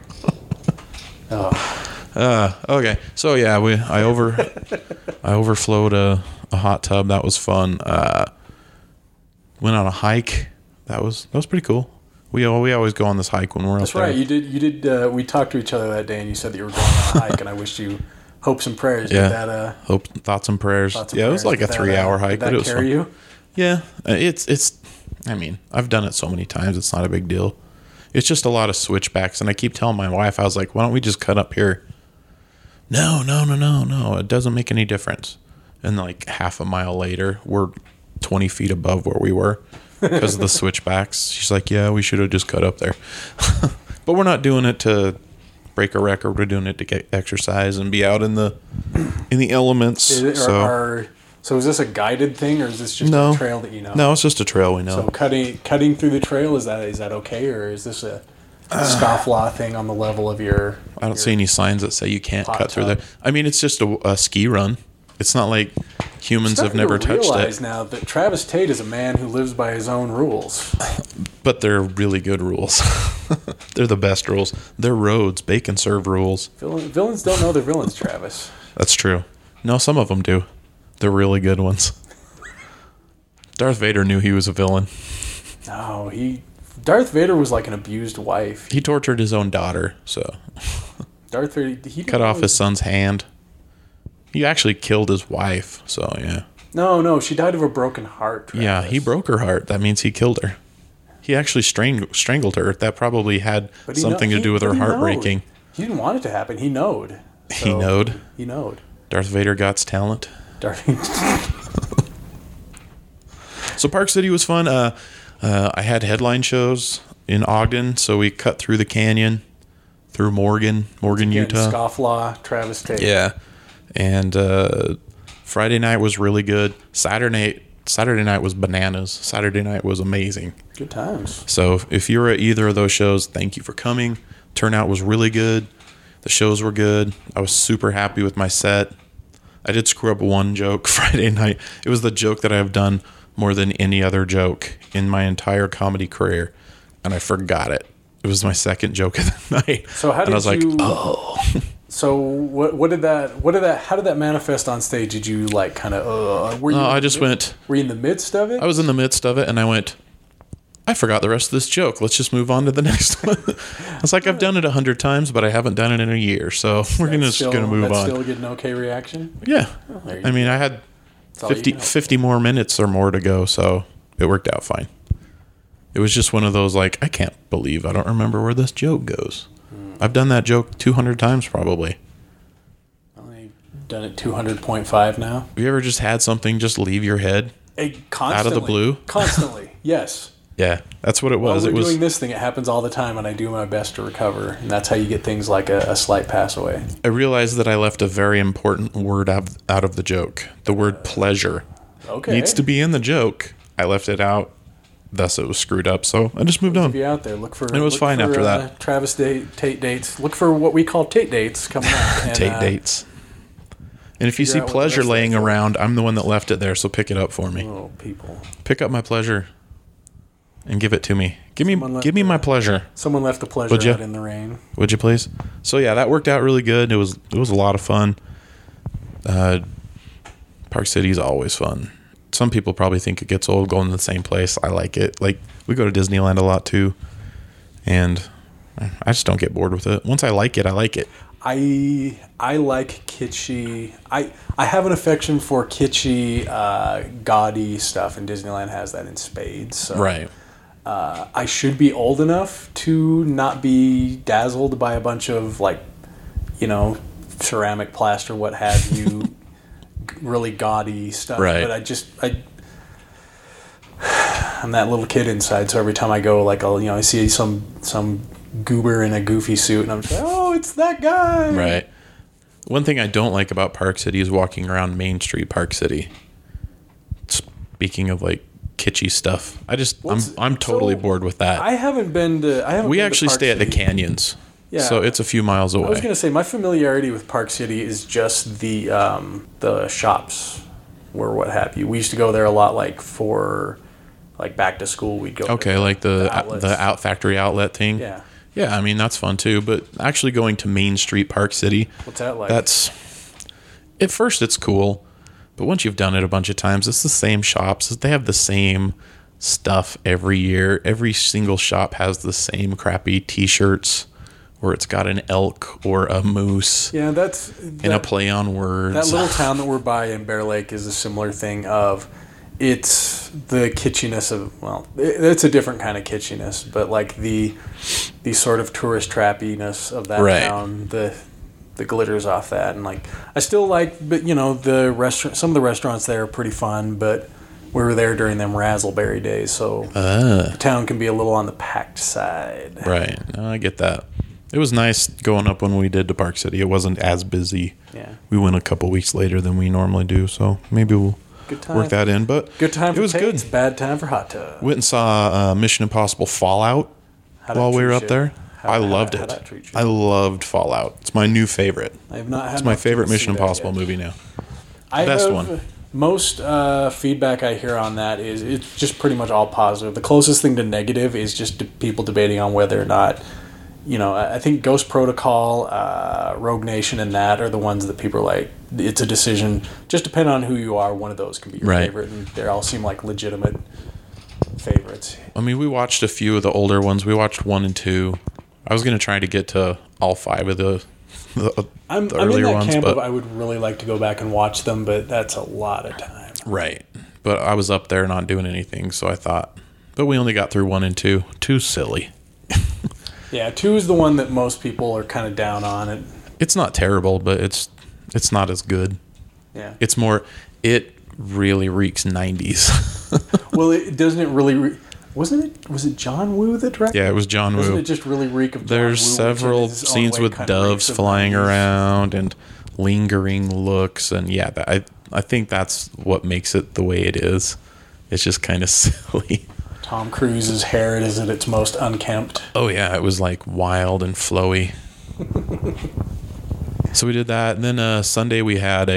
Okay, so yeah, I overflowed a hot tub. That was fun. Went on a hike. That was pretty cool. We always go on this hike when we're That's out there. right. You did. We talked to each other that day, and you said that you were going on a hike, and I wished you hopes and prayers. Yeah. Did that, Thoughts and prayers. thoughts and Yeah, it was prayers. like a 3-hour hike, Did but that it was carry fun. you? Yeah, it's. I mean, I've done it so many times. It's not a big deal. It's just a lot of switchbacks, and I keep telling my wife, I was like, "Why don't we just cut up here?" No. It doesn't make any difference. And half a mile later, we're 20 feet above where we were because of the switchbacks. She's like, "Yeah, we should have just cut up there." But we're not doing it to break a record. We're doing it to get exercise and be out in the elements. So is this a guided thing, or is this just No. a trail that you know? No, it's just a trail we know. So cutting through the trail, is that okay, or is this a scofflaw thing on the level of your? I don't see any signs that say you can't hot cut through tub. there. I mean, it's just a ski run. It's not like humans have never touched realize it. now that Travis Tate is a man who lives by his own rules. But they're really good rules. They're the best rules. They're roads, bacon serve rules. Villains don't know they're villains, Travis. That's true. No, some of them do. The really good ones. Darth Vader knew he was a villain. No, Darth Vader was like an abused wife. He tortured his own daughter, so. Darth Vader, he Cut off his son's hand. He actually killed his wife, so yeah. No, she died of a broken heart. Travis. Yeah, he broke her heart. That means he killed her. He actually strangled her. That probably had something to do with her heart breaking. He didn't want it to happen. He knowed. So he knowed. He knowed. Darth Vader got talent. So Park City was fun. I had headline shows in Ogden, so we cut through the canyon, through Morgan, Utah. Scofflaw, Travis Tate. Yeah, and Friday night was really good. Saturday night was bananas. Saturday night was amazing. Good times. So if you were at either of those shows, thank you for coming. Turnout was really good. The shows were good. I was super happy with my set. I did screw up one joke Friday night. It was the joke that I've done more than any other joke in my entire comedy career, and I forgot it. It was my second joke of the night. So how did I was like, oh. So how did that manifest on stage? Did you like kind of were you No, I just went. Were you in the midst of it? I was in the midst of it, and I went, I forgot the rest of this joke. Let's just move on to the next one. It's like I've done it 100 times, but I haven't done it in a year, so we're just going to move on. Still get an okay reaction? Yeah. I mean, I had 50 more minutes or more to go, so it worked out fine. It was just one of those, like, I can't believe I don't remember where this joke goes. I've done that joke 200 times probably. I've done it 200.5 now. Have you ever just had something just leave your head out of the blue? Constantly, yes. Yeah, that's what it was. While we're doing this thing, it happens all the time, and I do my best to recover. And that's how you get things like a slight pass away. I realized that I left a very important word out of the joke. The word pleasure. Okay. Needs to be in the joke. I left it out. Thus, it was screwed up. So I just moved on. Be out there. Look for. And it was fine after that. Travis Tate dates. Look for what we call Tate dates coming up. Tate dates. And if you see pleasure laying around, I'm the one that left it there. So pick it up for me. Oh, people! Pick up my pleasure. And give it to me. Give me my pleasure. Someone left the pleasure out in the rain. Would you please? So yeah, that worked out really good. It was a lot of fun. Park City is always fun. Some people probably think it gets old going to the same place. I like it. Like, we go to Disneyland a lot too, and I just don't get bored with it. Once I like it, I like it. I like kitschy. I have an affection for kitschy, gaudy stuff, and Disneyland has that in spades. So. Right. I should be old enough to not be dazzled by a bunch of, like, ceramic plaster, what have you, really gaudy stuff. Right. But I'm that little kid inside, so every time I go, like, I see some goober in a goofy suit, and I'm just like, oh, it's that guy. Right. One thing I don't like about Park City is walking around Main Street Park City. Speaking of, like, kitschy stuff, I'm totally bored with that. I haven't been to. We actually stay at the Canyons, so it's a few miles away. I was gonna say my familiarity with Park City is just the shops, or what have you. We used to go there a lot, like for back to school. We'd go. Okay, like the factory outlet thing. Yeah. Yeah, I mean that's fun too. But actually going to Main Street Park City, what's that like? At first it's cool. But once you've done it a bunch of times, it's the same shops. They have the same stuff every year. Every single shop has the same crappy T-shirts where it's got an elk or a moose. Yeah, and a play on words. That little town that we're by in Bear Lake is a similar thing of it's the kitschiness of, well, it's a different kind of kitschiness, but like the sort of tourist trappiness of that town, the glitters off that, and like I still like, but the restaurant, some of the restaurants there are pretty fun, but we were there during them Razzleberry days, so the town can be a little on the packed side. Right, no, I get that. It was nice going up when we did to Park City. It wasn't as busy. Yeah, we went a couple weeks later than we normally do, so maybe we'll work that in. But good time for it was Tate's, good. Bad time for hot tub. Went and saw Mission Impossible Fallout while we were up there. I loved it. I loved Fallout. It's my new favorite. I have not had. It's my favorite Mission Impossible movie now. Best one. Most feedback I hear on that is it's just pretty much all positive. The closest thing to negative is just people debating on whether or not I think Ghost Protocol, Rogue Nation, and that are the ones that people are like, it's a decision. Just depending on who you are, one of those can be your favorite, and they all seem like legitimate favorites. I mean, we watched a few of the older ones. We watched 1 and 2. I was going to try to get to all 5 of the I'm earlier in that ones, camp but of I would really like to go back and watch them, but that's a lot of time. right. But I was up there not doing anything, so I thought. But we only got through 1 and 2. Too silly. Yeah, 2 is the one that most people are kind of down on. It's not terrible, but it's not as good. Yeah. It's more. It really reeks 90s. Well, doesn't it really? Was it John Woo that directed? Yeah, it was John Woo. Doesn't it just really reek of John There's Woo, several which in its own scenes way with kind of doves reeks of flying 90s. around and lingering looks, and yeah, I think that's what makes it the way it is. It's just kind of silly. Tom Cruise's hair is at its most unkempt. Oh yeah, it was like wild and flowy. So we did that, and then Sunday we had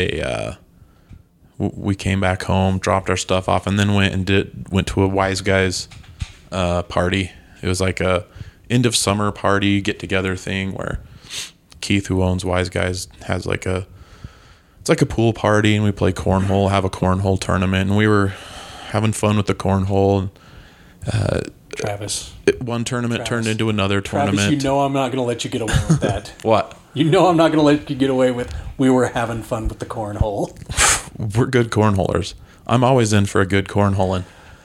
we came back home, dropped our stuff off, and then went to a Wise Guys party. It was like a end of summer party get together thing where Keith, who owns Wise Guys, has it's like a pool party, and we play cornhole, have a cornhole tournament, and we were having fun with the cornhole. Travis. One tournament turned into another tournament. Travis, I'm not going to let you get away with that. What? I'm not going to let you get away with, we were having fun with the cornhole. We're good cornholers. I'm always in for a good cornholing.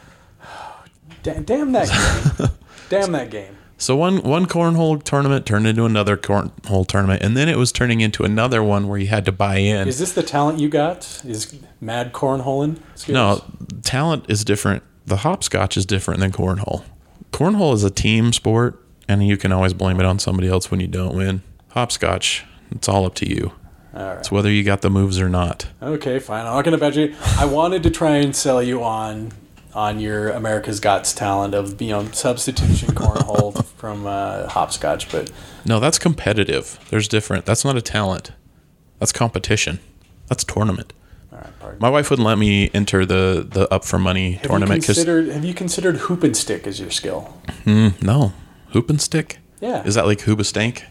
Damn that game. Damn that game. So one cornhole tournament turned into another cornhole tournament, and then it was turning into another one where you had to buy in. Is this the talent you got? Is mad cornholing? No, talent is different. The hopscotch is different than cornhole. Cornhole is a team sport, and you can always blame it on somebody else when you don't win. Hopscotch, it's all up to you. All right. It's whether you got the moves or not. Okay, fine. I'm not going to bet you. I wanted to try and sell you on your America's Got Talent of substitution cornhole from hopscotch, but no, that's competitive. There's different. That's not a talent. That's competition. That's tournament. all right, pardon. My wife wouldn't let me enter the Up for Money tournament Have you considered hoop and stick as your skill? No, hoop and stick. Yeah. Is that like hoobastank?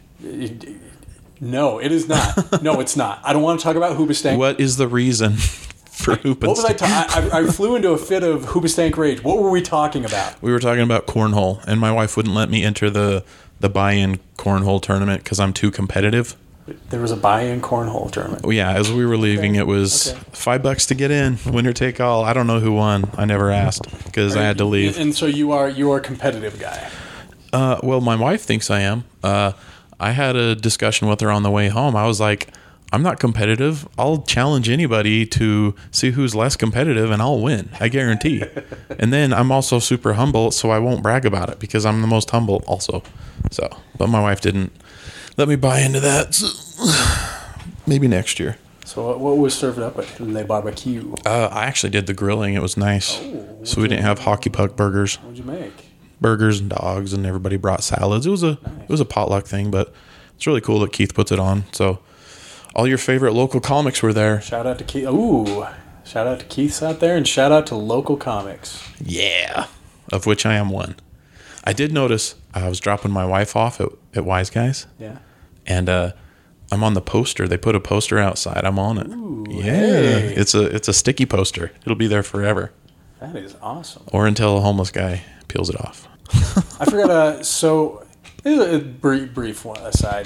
No, it is not. No, it's not. I don't want to talk about hoobastank. What is the reason for hoop and What was I stick? I flew into a fit of hoobastank rage. What were we talking about? We were talking about cornhole, and my wife wouldn't let me enter the buy-in cornhole tournament because I'm too competitive. There was a buy-in cornhole tournament. Well, yeah, as we were leaving, it was $5 to get in, winner take all. I don't know who won. I never asked because I had to leave. And so you are a competitive guy. Well, my wife thinks I am. I had a discussion with her on the way home. I was like, I'm not competitive. I'll challenge anybody to see who's less competitive, and I'll win. I guarantee. And then I'm also super humble, so I won't brag about it because I'm the most humble also. So, but my wife didn't let me buy into that. So maybe next year. So what was served up at Le Barbecue? I actually did the grilling. It was nice. So we didn't have hockey puck burgers. What'd you make? Burgers and dogs, and everybody brought salads. It was a potluck thing, but it's really cool that Keith puts it on. So all your favorite local comics were there. Shout out to Keith. Ooh, shout out to Keith's out there, and shout out to local comics. Yeah, of which I am one. I did notice I was dropping my wife off at Wise Guys. Yeah. And I'm on the poster. They put a poster outside. I'm on it. Ooh, yeah, hey. it's a sticky poster. It'll be there forever, That is awesome. or until a homeless guy peels it off. I forgot. So, a brief one aside.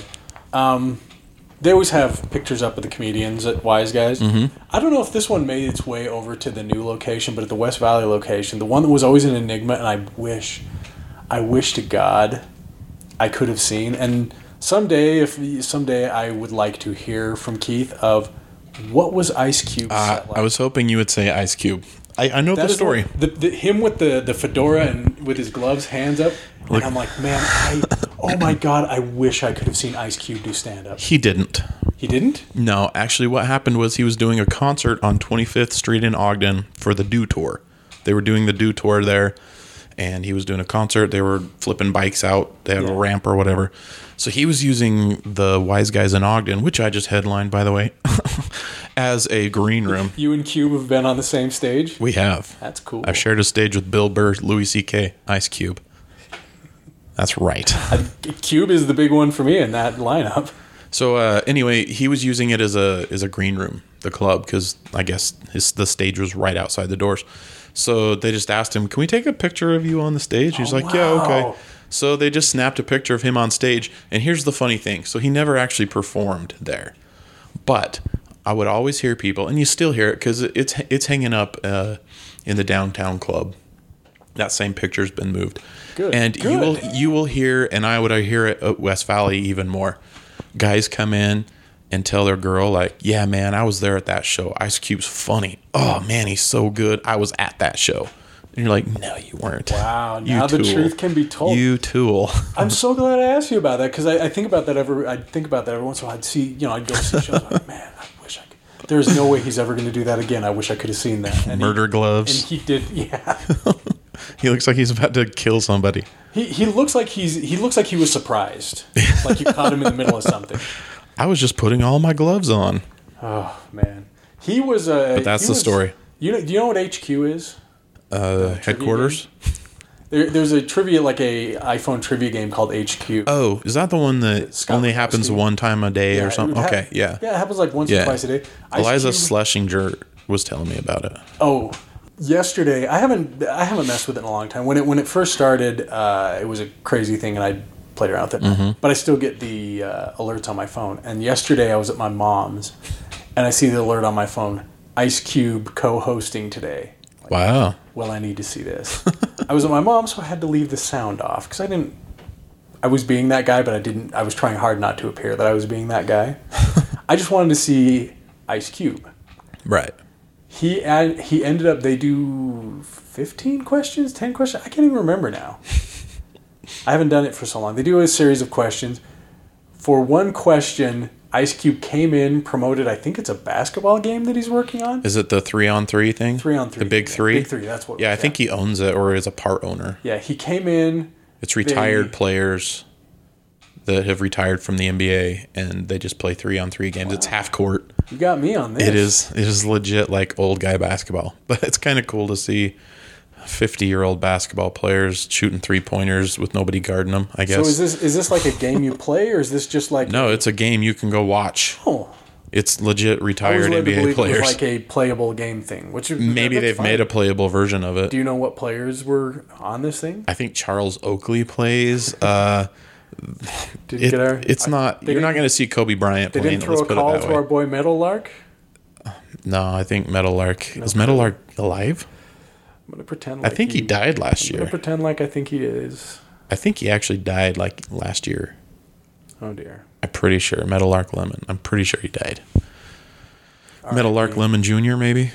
They always have pictures up of the comedians at Wise Guys. Mm-hmm. I don't know if this one made its way over to the new location, but at the West Valley location, the one that was always an enigma, and I wish to God I could have seen. And someday I would like to hear from Keith of what was Ice Cube's set like. I was hoping you would say Ice Cube. I know the story. Him with the fedora and with his gloves, hands up. And I'm like, man, oh my God, I wish I could have seen Ice Cube do stand-up. He didn't. He didn't? No, actually what happened was he was doing a concert on 25th Street in Ogden for the Do Tour. They were doing the Do Tour there, and he was doing a concert. They were flipping bikes out. They had a ramp or whatever. So he was using the Wise Guys in Ogden, which I just headlined, by the way, as a green room. You and Cube have been on the same stage? We have. That's cool. I've shared a stage with Bill Burr, Louis C.K., Ice Cube. That's right. Cube is the big one for me in that lineup. So anyway, he was using it as a green room, the club, because I guess the stage was right outside the doors. So they just asked him, "Can we take a picture of you on the stage?" He's like, "Yeah, okay." So they just snapped a picture of him on stage. And here's the funny thing: so he never actually performed there, but I would always hear people, and you still hear it because it's hanging up in the downtown club. That same picture's been moved. Good. And you will hear, and I would hear it at West Valley even more. Guys come in and tell their girl, like, "Yeah, man, I was there at that show. Ice Cube's funny. Oh man, he's so good. I was at that show." And you're like, "No, you weren't." Wow. Now the truth can be told. You tool. I'm so glad I asked you about that because I think about that every once in a while. I'd go see shows. Like, man, I wish I could. There's no way he's ever going to do that again. I wish I could have seen that. And Murder gloves. And he did. Yeah. He looks like he's about to kill somebody. He looks like he was surprised, like you caught him in the middle of something. I was just putting all my gloves on. Oh man, he was. But that's the story. Do you know what HQ is? Headquarters. There's a trivia, like a iPhone trivia game called HQ. Oh, is that the one that Scott only happens one time a day or something? Okay, yeah. Yeah, it happens like once or twice a day. Eliza Schlesinger was telling me about it. Oh, yesterday I haven't messed with it in a long time. When it first started, it was a crazy thing, and I played around with it. Mm-hmm. But I still get the alerts on my phone. And yesterday I was at my mom's, and I see the alert on my phone: Ice Cube co-hosting today. Like, wow. Well, I need to see this. I was at my mom's, so I had to leave the sound off because I was being that guy, but I was trying hard not to appear that I was being that guy. I just wanted to see Ice Cube. Right. He ended up, they do 15 questions, 10 questions. I can't even remember now. I haven't done it for so long. They do a series of questions. For one question, Ice Cube came in, promoted, I think it's a basketball game that he's working on. Is it the 3-on-3 thing? 3-on-3. The Big Three? Big Three, that's what. Yeah, I think he owns it or is a part owner. Yeah, he came in. It's retired players that have retired from the NBA, and they just play 3-on-3 games. Wow. It's half court. You got me on this. It is legit like old guy basketball. But it's kind of cool to see 50-year-old basketball players shooting 3-pointers with nobody guarding them, I guess. So is this like a game you play, or is this just like... No, it's a game you can go watch. Oh. It's legit retired NBA players. It was like a playable game thing. Maybe they've made a playable version of it. Do you know what players were on this thing? I think Charles Oakley plays. You're not going to see Kobe Bryant playing. They didn't throw a call to our boy Meadowlark? No, I think Meadowlark... Is Meadowlark alive? I'm going to pretend like I think he died last year. I'm going to pretend like I think he is. I think he actually died like last year. Oh, dear. I'm pretty sure. Meadowlark Lemon. I'm pretty sure he died. Meadowlark Lemon Jr., maybe?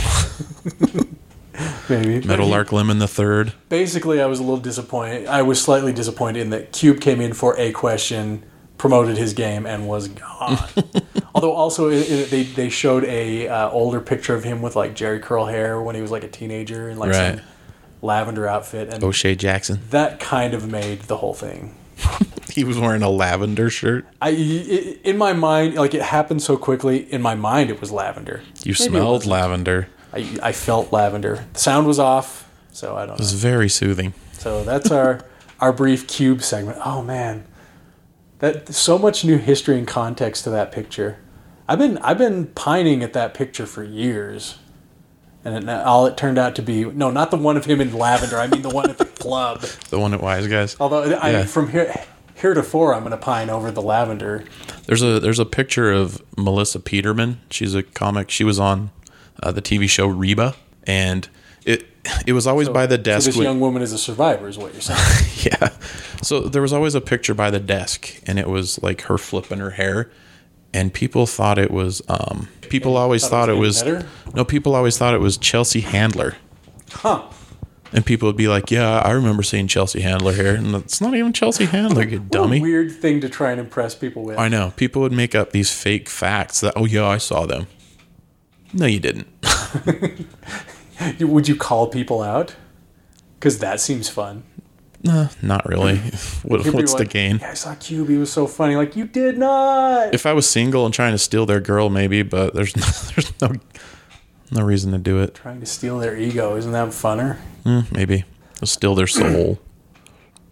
Maybe. Meadowlark Lemon the Third. Basically, I was a little disappointed. I was slightly disappointed in that Cube came in for a question, promoted his game, and was gone. Although also they showed a older picture of him with like Jerry curl hair when he was like a teenager in like some lavender outfit. And O'Shea Jackson. That kind of made the whole thing. He was wearing a lavender shirt. In my mind, like it happened so quickly. In my mind, it was lavender. You smelled lavender. I felt lavender. The sound was off, so I don't know. It was very soothing. So that's our brief Cube segment. Oh man, so much new history and context to that picture. I've been pining at that picture for years, and all it turned out to be not the one of him in lavender. I mean the one at the club. The one at Wise Guys. Although from heretofore, I'm going to pine over the lavender. There's a picture of Melissa Peterman. She's a comic. She was on the TV show Reba, and it was always by the desk. So this young woman is a survivor, is what you're saying. Yeah. So there was always a picture by the desk, and it was like her flipping her hair, and people thought it was. People always thought it was. People always thought it was Chelsea Handler. Huh. And people would be like, "Yeah, I remember seeing Chelsea Handler here," and it's not even Chelsea Handler, you dummy. What a weird thing to try and impress people with. I know. People would make up these fake facts that, "Oh yeah, I saw them." No, you didn't. Would you call people out? Because that seems fun. Nah, not really. What's the gain? Yeah, I saw Cube. He was so funny. Like, you did not. If I was single and trying to steal their girl, maybe, but there's no reason to do it. Trying to steal their ego. Isn't that funner? Maybe. Steal their soul.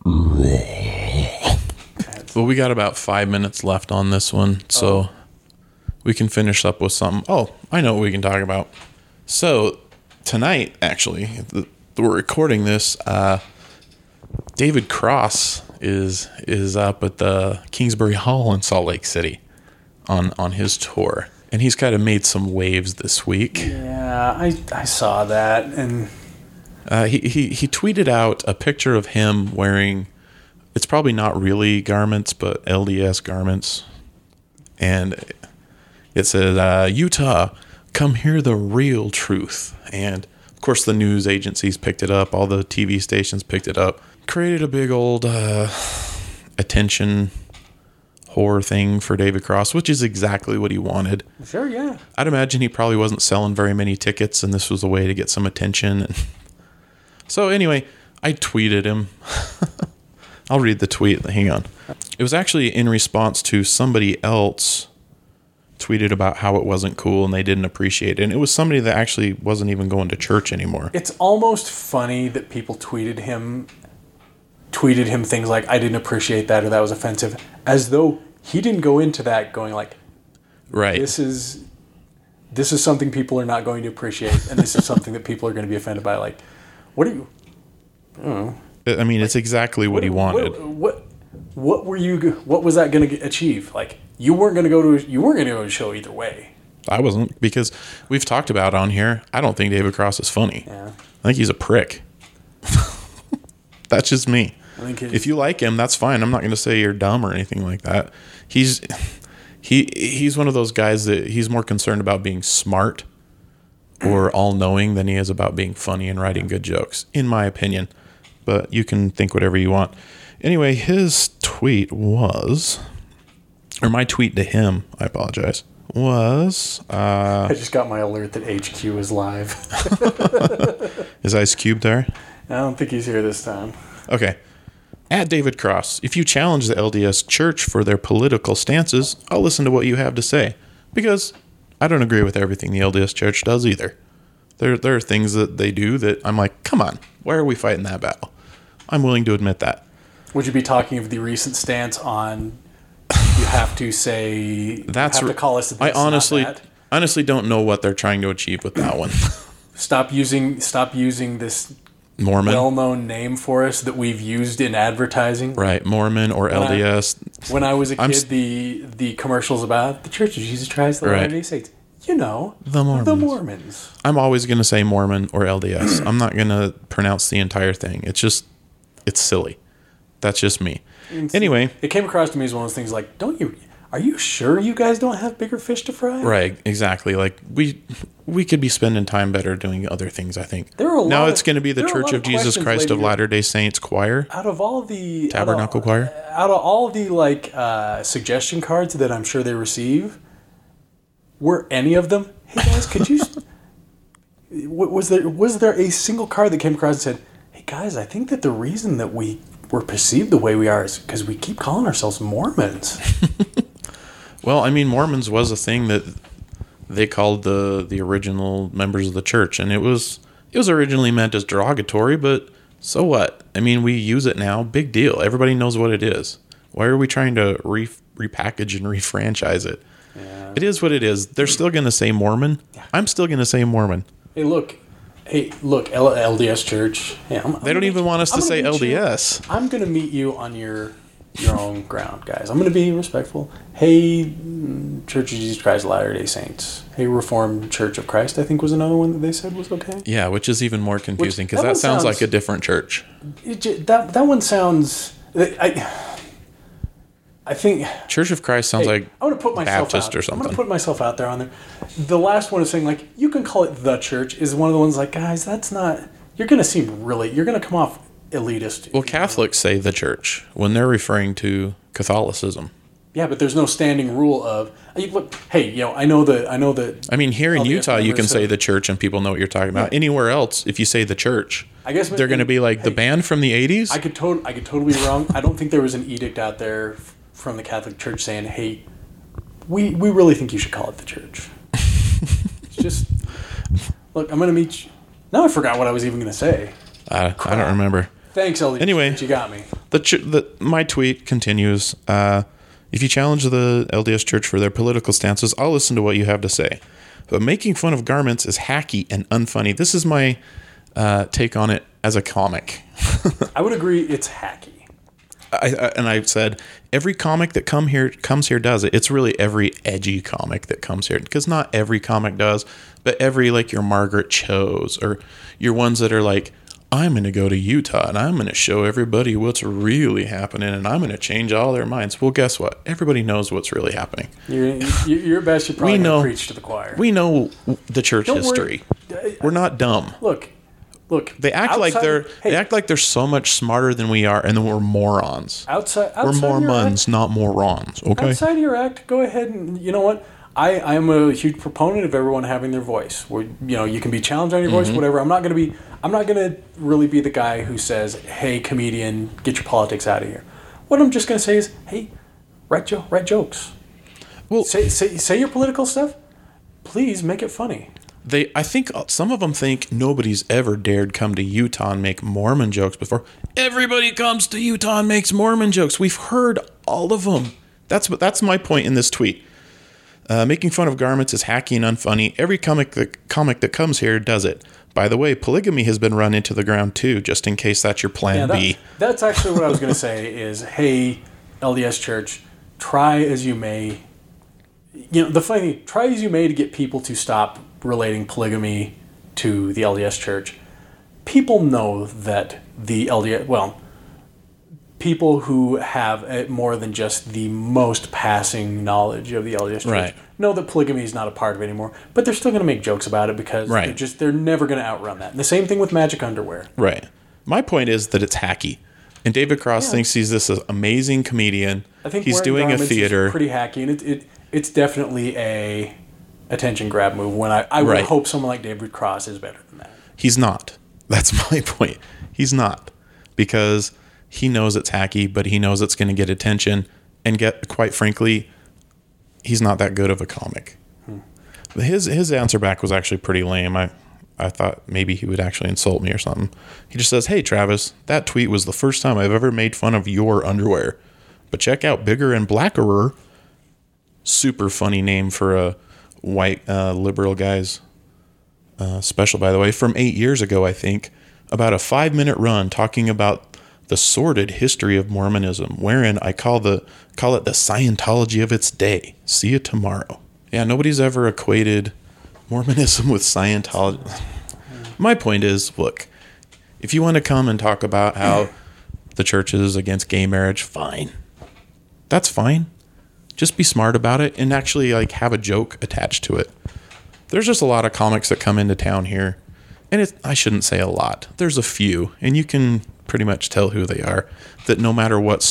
Well, we got about 5 minutes left on this one, so we can finish up with something. Oh, I know what we can talk about. So tonight, actually, we're recording this. David Cross is up at the Kingsbury Hall in Salt Lake City on his tour, and he's kind of made some waves this week. Yeah, I saw that, and he tweeted out a picture of him wearing, it's probably not really garments, but LDS garments, and it says, Utah, come hear the real truth. And of course the news agencies picked it up, all the TV stations picked it up, created a big old attention whore thing for David Cross, which is exactly what he wanted. Sure, yeah. I'd imagine he probably wasn't selling very many tickets, and this was a way to get some attention. So anyway, I tweeted him. I'll read the tweet. Hang on. It was actually in response to somebody else tweeted about how it wasn't cool and they didn't appreciate it. And it was somebody that actually wasn't even going to church anymore. It's almost funny that people tweeted him things like, I didn't appreciate that, or that was offensive, as though he didn't go into that going like, right, this is something people are not going to appreciate, and this is something that people are going to be offended by. Like, what are you? I don't know. I mean, it's exactly what he wanted. What were you? What was that going to achieve? Like, you weren't going to go to a show either way. I wasn't, because we've talked about on here. I don't think David Cross is funny. Yeah. I think he's a prick. That's just me. I think if you like him, that's fine. I'm not going to say you're dumb or anything like that. He's one of those guys that he's more concerned about being smart or all-knowing than he is about being funny and writing good jokes, in my opinion. But you can think whatever you want. Anyway, his tweet was, or my tweet to him, I apologize, was... I just got my alert that HQ is live. Is Ice Cube there? I don't think he's here this time. Okay. At David Cross, if you challenge the LDS Church for their political stances, I'll listen to what you have to say. Because I don't agree with everything the LDS Church does either. There are things that they do that I'm like, come on, why are we fighting that battle? I'm willing to admit that. Would you be talking of the recent stance on you have to say, That's you have to call us this, I not that? honestly don't know what they're trying to achieve with that one. Stop using this Mormon. well-known name for us that we've used in advertising. Right, Mormon or LDS. When I was a kid, the commercials about the Church of Jesus Christ of the Latter-day Saints. You know, the Mormons. I'm always going to say Mormon or LDS. I'm not going to pronounce the entire thing. It's silly. That's just me. Anyway. It came across to me as one of those things like, are you sure you guys don't have bigger fish to fry? Right, exactly. Like, we could be spending time better doing other things, I think. Now it's going to be the Church of Jesus Christ of Latter-day Saints choir. Out of all the... Tabernacle choir. Out of all of the, suggestion cards that I'm sure they receive, were any of them, hey guys, could you... was there a single card that came across and said, hey guys, I think that the reason that we're perceived the way we are is because we keep calling ourselves Mormons. Well, I mean, Mormons was a thing that they called the original members of the church, and it was originally meant as derogatory, but so what? I mean, we use it now. Big deal. Everybody knows what it is. Why are we trying to repackage and refranchise it? Yeah. It is what it is. They're still going to say Mormon. Yeah. I'm still going to say Mormon. Hey, look, LDS Church. Hey, they don't even want us to say LDS. I'm going to meet you on your own ground, guys. I'm going to be respectful. Hey, Church of Jesus Christ of Latter-day Saints. Hey, Reformed Church of Christ, I think was another one that they said was okay. Yeah, which is even more confusing because that sounds like a different church. That one sounds... I think Church of Christ sounds like I'm gonna put myself Baptist out. or something. I'm going to put myself out there on there. The last one is saying, like, you can call it the church is one of the ones like, guys, that's not... You're going to come off elitist. Well, Catholics say the church when they're referring to Catholicism. Yeah, but there's no standing rule of... Look, hey, I know that... I mean, here in Utah, you can say the church and people know what you're talking about. Yeah. Anywhere else, if you say the church, I guess they're going to be like, the band from the 80s? I could totally be wrong. I don't think there was an edict out there from the Catholic Church saying, hey, we really think you should call it the church. It's just... Look, I'm going to meet you... Now I forgot what I was even going to say. I don't remember. Thanks, LD. Anyway. You got me. My tweet continues. If you challenge the LDS Church for their political stances, I'll listen to what you have to say. But making fun of garments is hacky and unfunny. This is my take on it as a comic. I would agree it's hacky. I said every comic that comes here does it. It's really every edgy comic that comes here, because not every comic does, but every, like your Margaret Cho's or your ones that are like, I'm going to go to Utah and I'm going to show everybody what's really happening and I'm going to change all their minds. Well, guess what? Everybody knows what's really happening. You're best. You're probably going to preach to the choir. We know the church history. We're not dumb. Look. They act like they're so much smarter than we are, and then we're morons. We're Mormons, not morons. Okay. Outside of your act, go ahead and you know what? I am a huge proponent of everyone having their voice. Where you can be challenged on your voice, whatever. I'm not going to really be the guy who says, "Hey, comedian, get your politics out of here." What I'm just going to say is, "Hey, write jokes. Well, say your political stuff. Please make it funny." I think some of them think nobody's ever dared come to Utah and make Mormon jokes before. Everybody comes to Utah and makes Mormon jokes. We've heard all of them. That's my point in this tweet. Making fun of garments is hacky and unfunny. Every comic that comes here does it. By the way, polygamy has been run into the ground too, just in case that's your plan B. That's actually what I was going to say is, hey, LDS Church, try as you may. The funny thing, try as you may to get people to stop relating polygamy to the LDS Church. People know that the LDS, people who have more than just the most passing knowledge of the LDS Church know that polygamy is not a part of it anymore, but they're still going to make jokes about it because they're never going to outrun that. And the same thing with magic underwear. Right. My point is that it's hacky. And David Cross thinks he's this amazing comedian. I think he's doing a theater. Is pretty hacky, and it's definitely a attention grab move when I would hope someone like David Cross is better than that. He's not. That's my point. He's not. Because he knows it's hacky, but he knows it's going to get attention and quite frankly, he's not that good of a comic. His answer back was actually pretty lame. I thought maybe he would actually insult me or something. He just says, "Hey Travis, that tweet was the first time I've ever made fun of your underwear. But check out Bigger and Blackerer." Super funny name for a white liberal guy's special, by the way, from 8 years ago, I think, about a 5-minute run talking about the sordid history of Mormonism, wherein I call it the Scientology of its day. See you tomorrow. Yeah, nobody's ever equated Mormonism with Scientology. My point is, look, if you want to come and talk about how the church is against gay marriage, fine. That's fine. Just be smart about it and actually have a joke attached to it. There's just a lot of comics that come into town here, and I shouldn't say a lot. There's a few, and you can pretty much tell who they are, that no matter what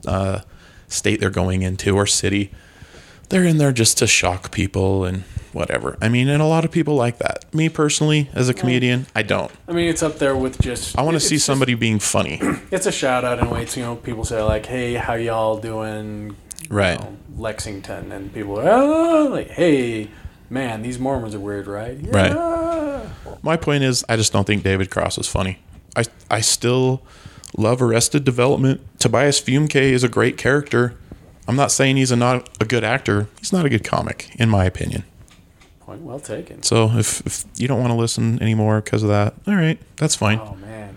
state they're going into or city, they're in there just to shock people and whatever. I mean, and a lot of people like that. Me personally, as a comedian, I don't. I mean, it's up there with just... I want to see somebody being funny. It's a shout out in ways, people say hey, how y'all doing? Right. Lexington, and people are hey, man, these Mormons are weird, right? Yeah. Right. My point is, I just don't think David Cross is funny. I still love Arrested Development. Tobias Fumke is a great character. I'm not saying he's not a good actor. He's not a good comic, in my opinion. Point well taken. So if you don't want to listen anymore because of that, all right, that's fine. Oh, man.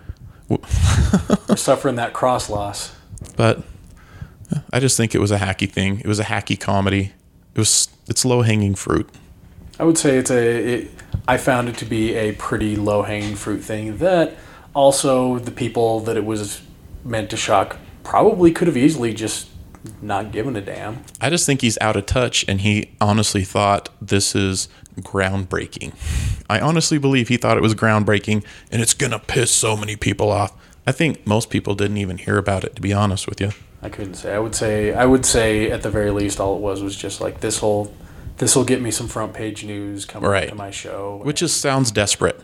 We're suffering that cross loss. But I just think it was a hacky thing. It was a hacky comedy. It's low-hanging fruit. I would say I found it to be a pretty low-hanging fruit thing that also the people that it was meant to shock probably could have easily just not given a damn. I just think he's out of touch, and he honestly thought this is groundbreaking. I honestly believe he thought it was groundbreaking, and it's going to piss so many people off. I think most people didn't even hear about it, to be honest with you. I couldn't say. I would say at the very least all it was just this will get me some front page news coming to my show. Which just sounds desperate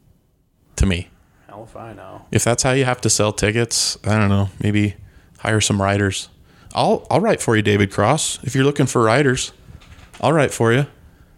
to me. Hell if I know. If that's how you have to sell tickets, I don't know, maybe hire some writers. I'll write for you, David Cross. If you're looking for writers, I'll write for you.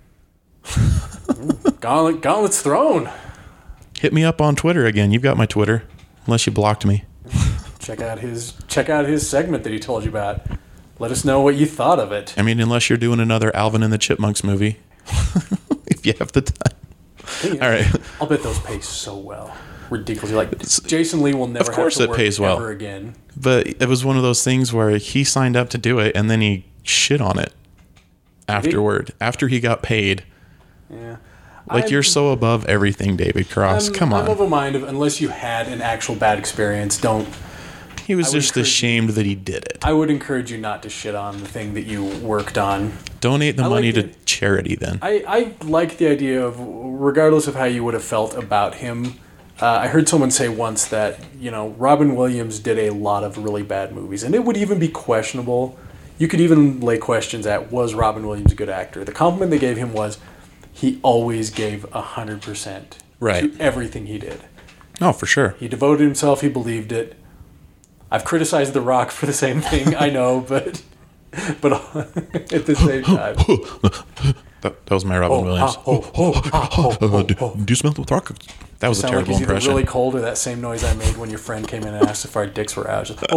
Gauntlet's thrown. Hit me up on Twitter again. You've got my Twitter, unless you blocked me. check out his segment that he told you about. Let us know what you thought of it. I mean, unless you're doing another Alvin and the Chipmunks movie, if you have the time. All right. I'll bet those pay so well. Ridiculously. Like, Jason Lee will never of course have to it work pays well. ever again. But it was one of those things where he signed up to do it and then he shit on it afterward. After he got paid. Yeah. Like, you're so above everything, David Cross. Come on. I'm of a mind of, unless you had an actual bad experience, don't... He was just ashamed that he did it. I would encourage you not to shit on the thing that you worked on. Donate the money to charity, then. I like the idea of, regardless of how you would have felt about him, I heard someone say once that, Robin Williams did a lot of really bad movies, and it would even be questionable. You could even lay questions at, was Robin Williams a good actor? The compliment they gave him was, he always gave 100% to everything he did. Oh, for sure. He devoted himself, he believed it. I've criticized The Rock for the same thing, I know, but at the same time. That was my Robin Williams. Do you smell the rock? That was a terrible impression. It's either really cold or that same noise I made when your friend came in and asked if our dicks were out. Just,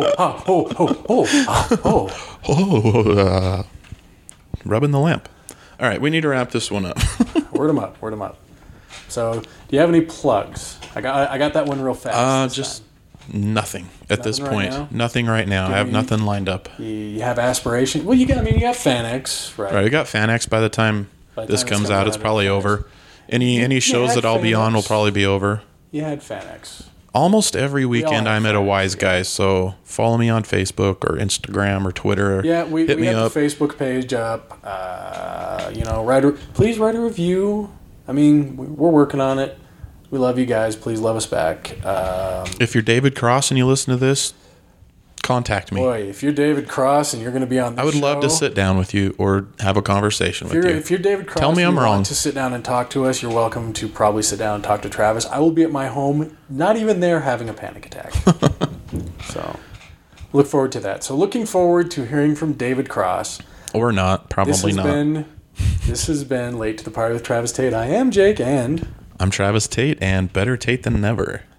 rubbing the lamp. All right, we need to wrap this one up. Word 'em up. So, do you have any plugs? I got that one real fast. Just nothing at this point. Now? Nothing right now. I have nothing lined up. You have aspiration. Well, you got FanX, right? Right, we got FanX by the time this comes out. It's probably over. Any shows that I'll be on will probably be over. You had FanX. Almost every weekend I'm at a Wise Guys, so follow me on Facebook or Instagram or Twitter. Yeah, we hit me got up. The Facebook page up. Please write a review. I mean, we're working on it. We love you guys. Please love us back. If you're David Cross and you listen to this, contact me. Boy, if you're David Cross and you're going to be on the show, I would love to sit down with you or have a conversation with you. If you're David Cross, tell me I'm wrong. Want to sit down and talk to us, you're welcome to probably sit down and talk to Travis. I will be at my home, not even there, having a panic attack. So, look forward to that. So, looking forward to hearing from David Cross. Or not, probably not. This has been Late to the Party with Travis Tate. I am Jake, and I'm Travis Tate, and better Tate than never.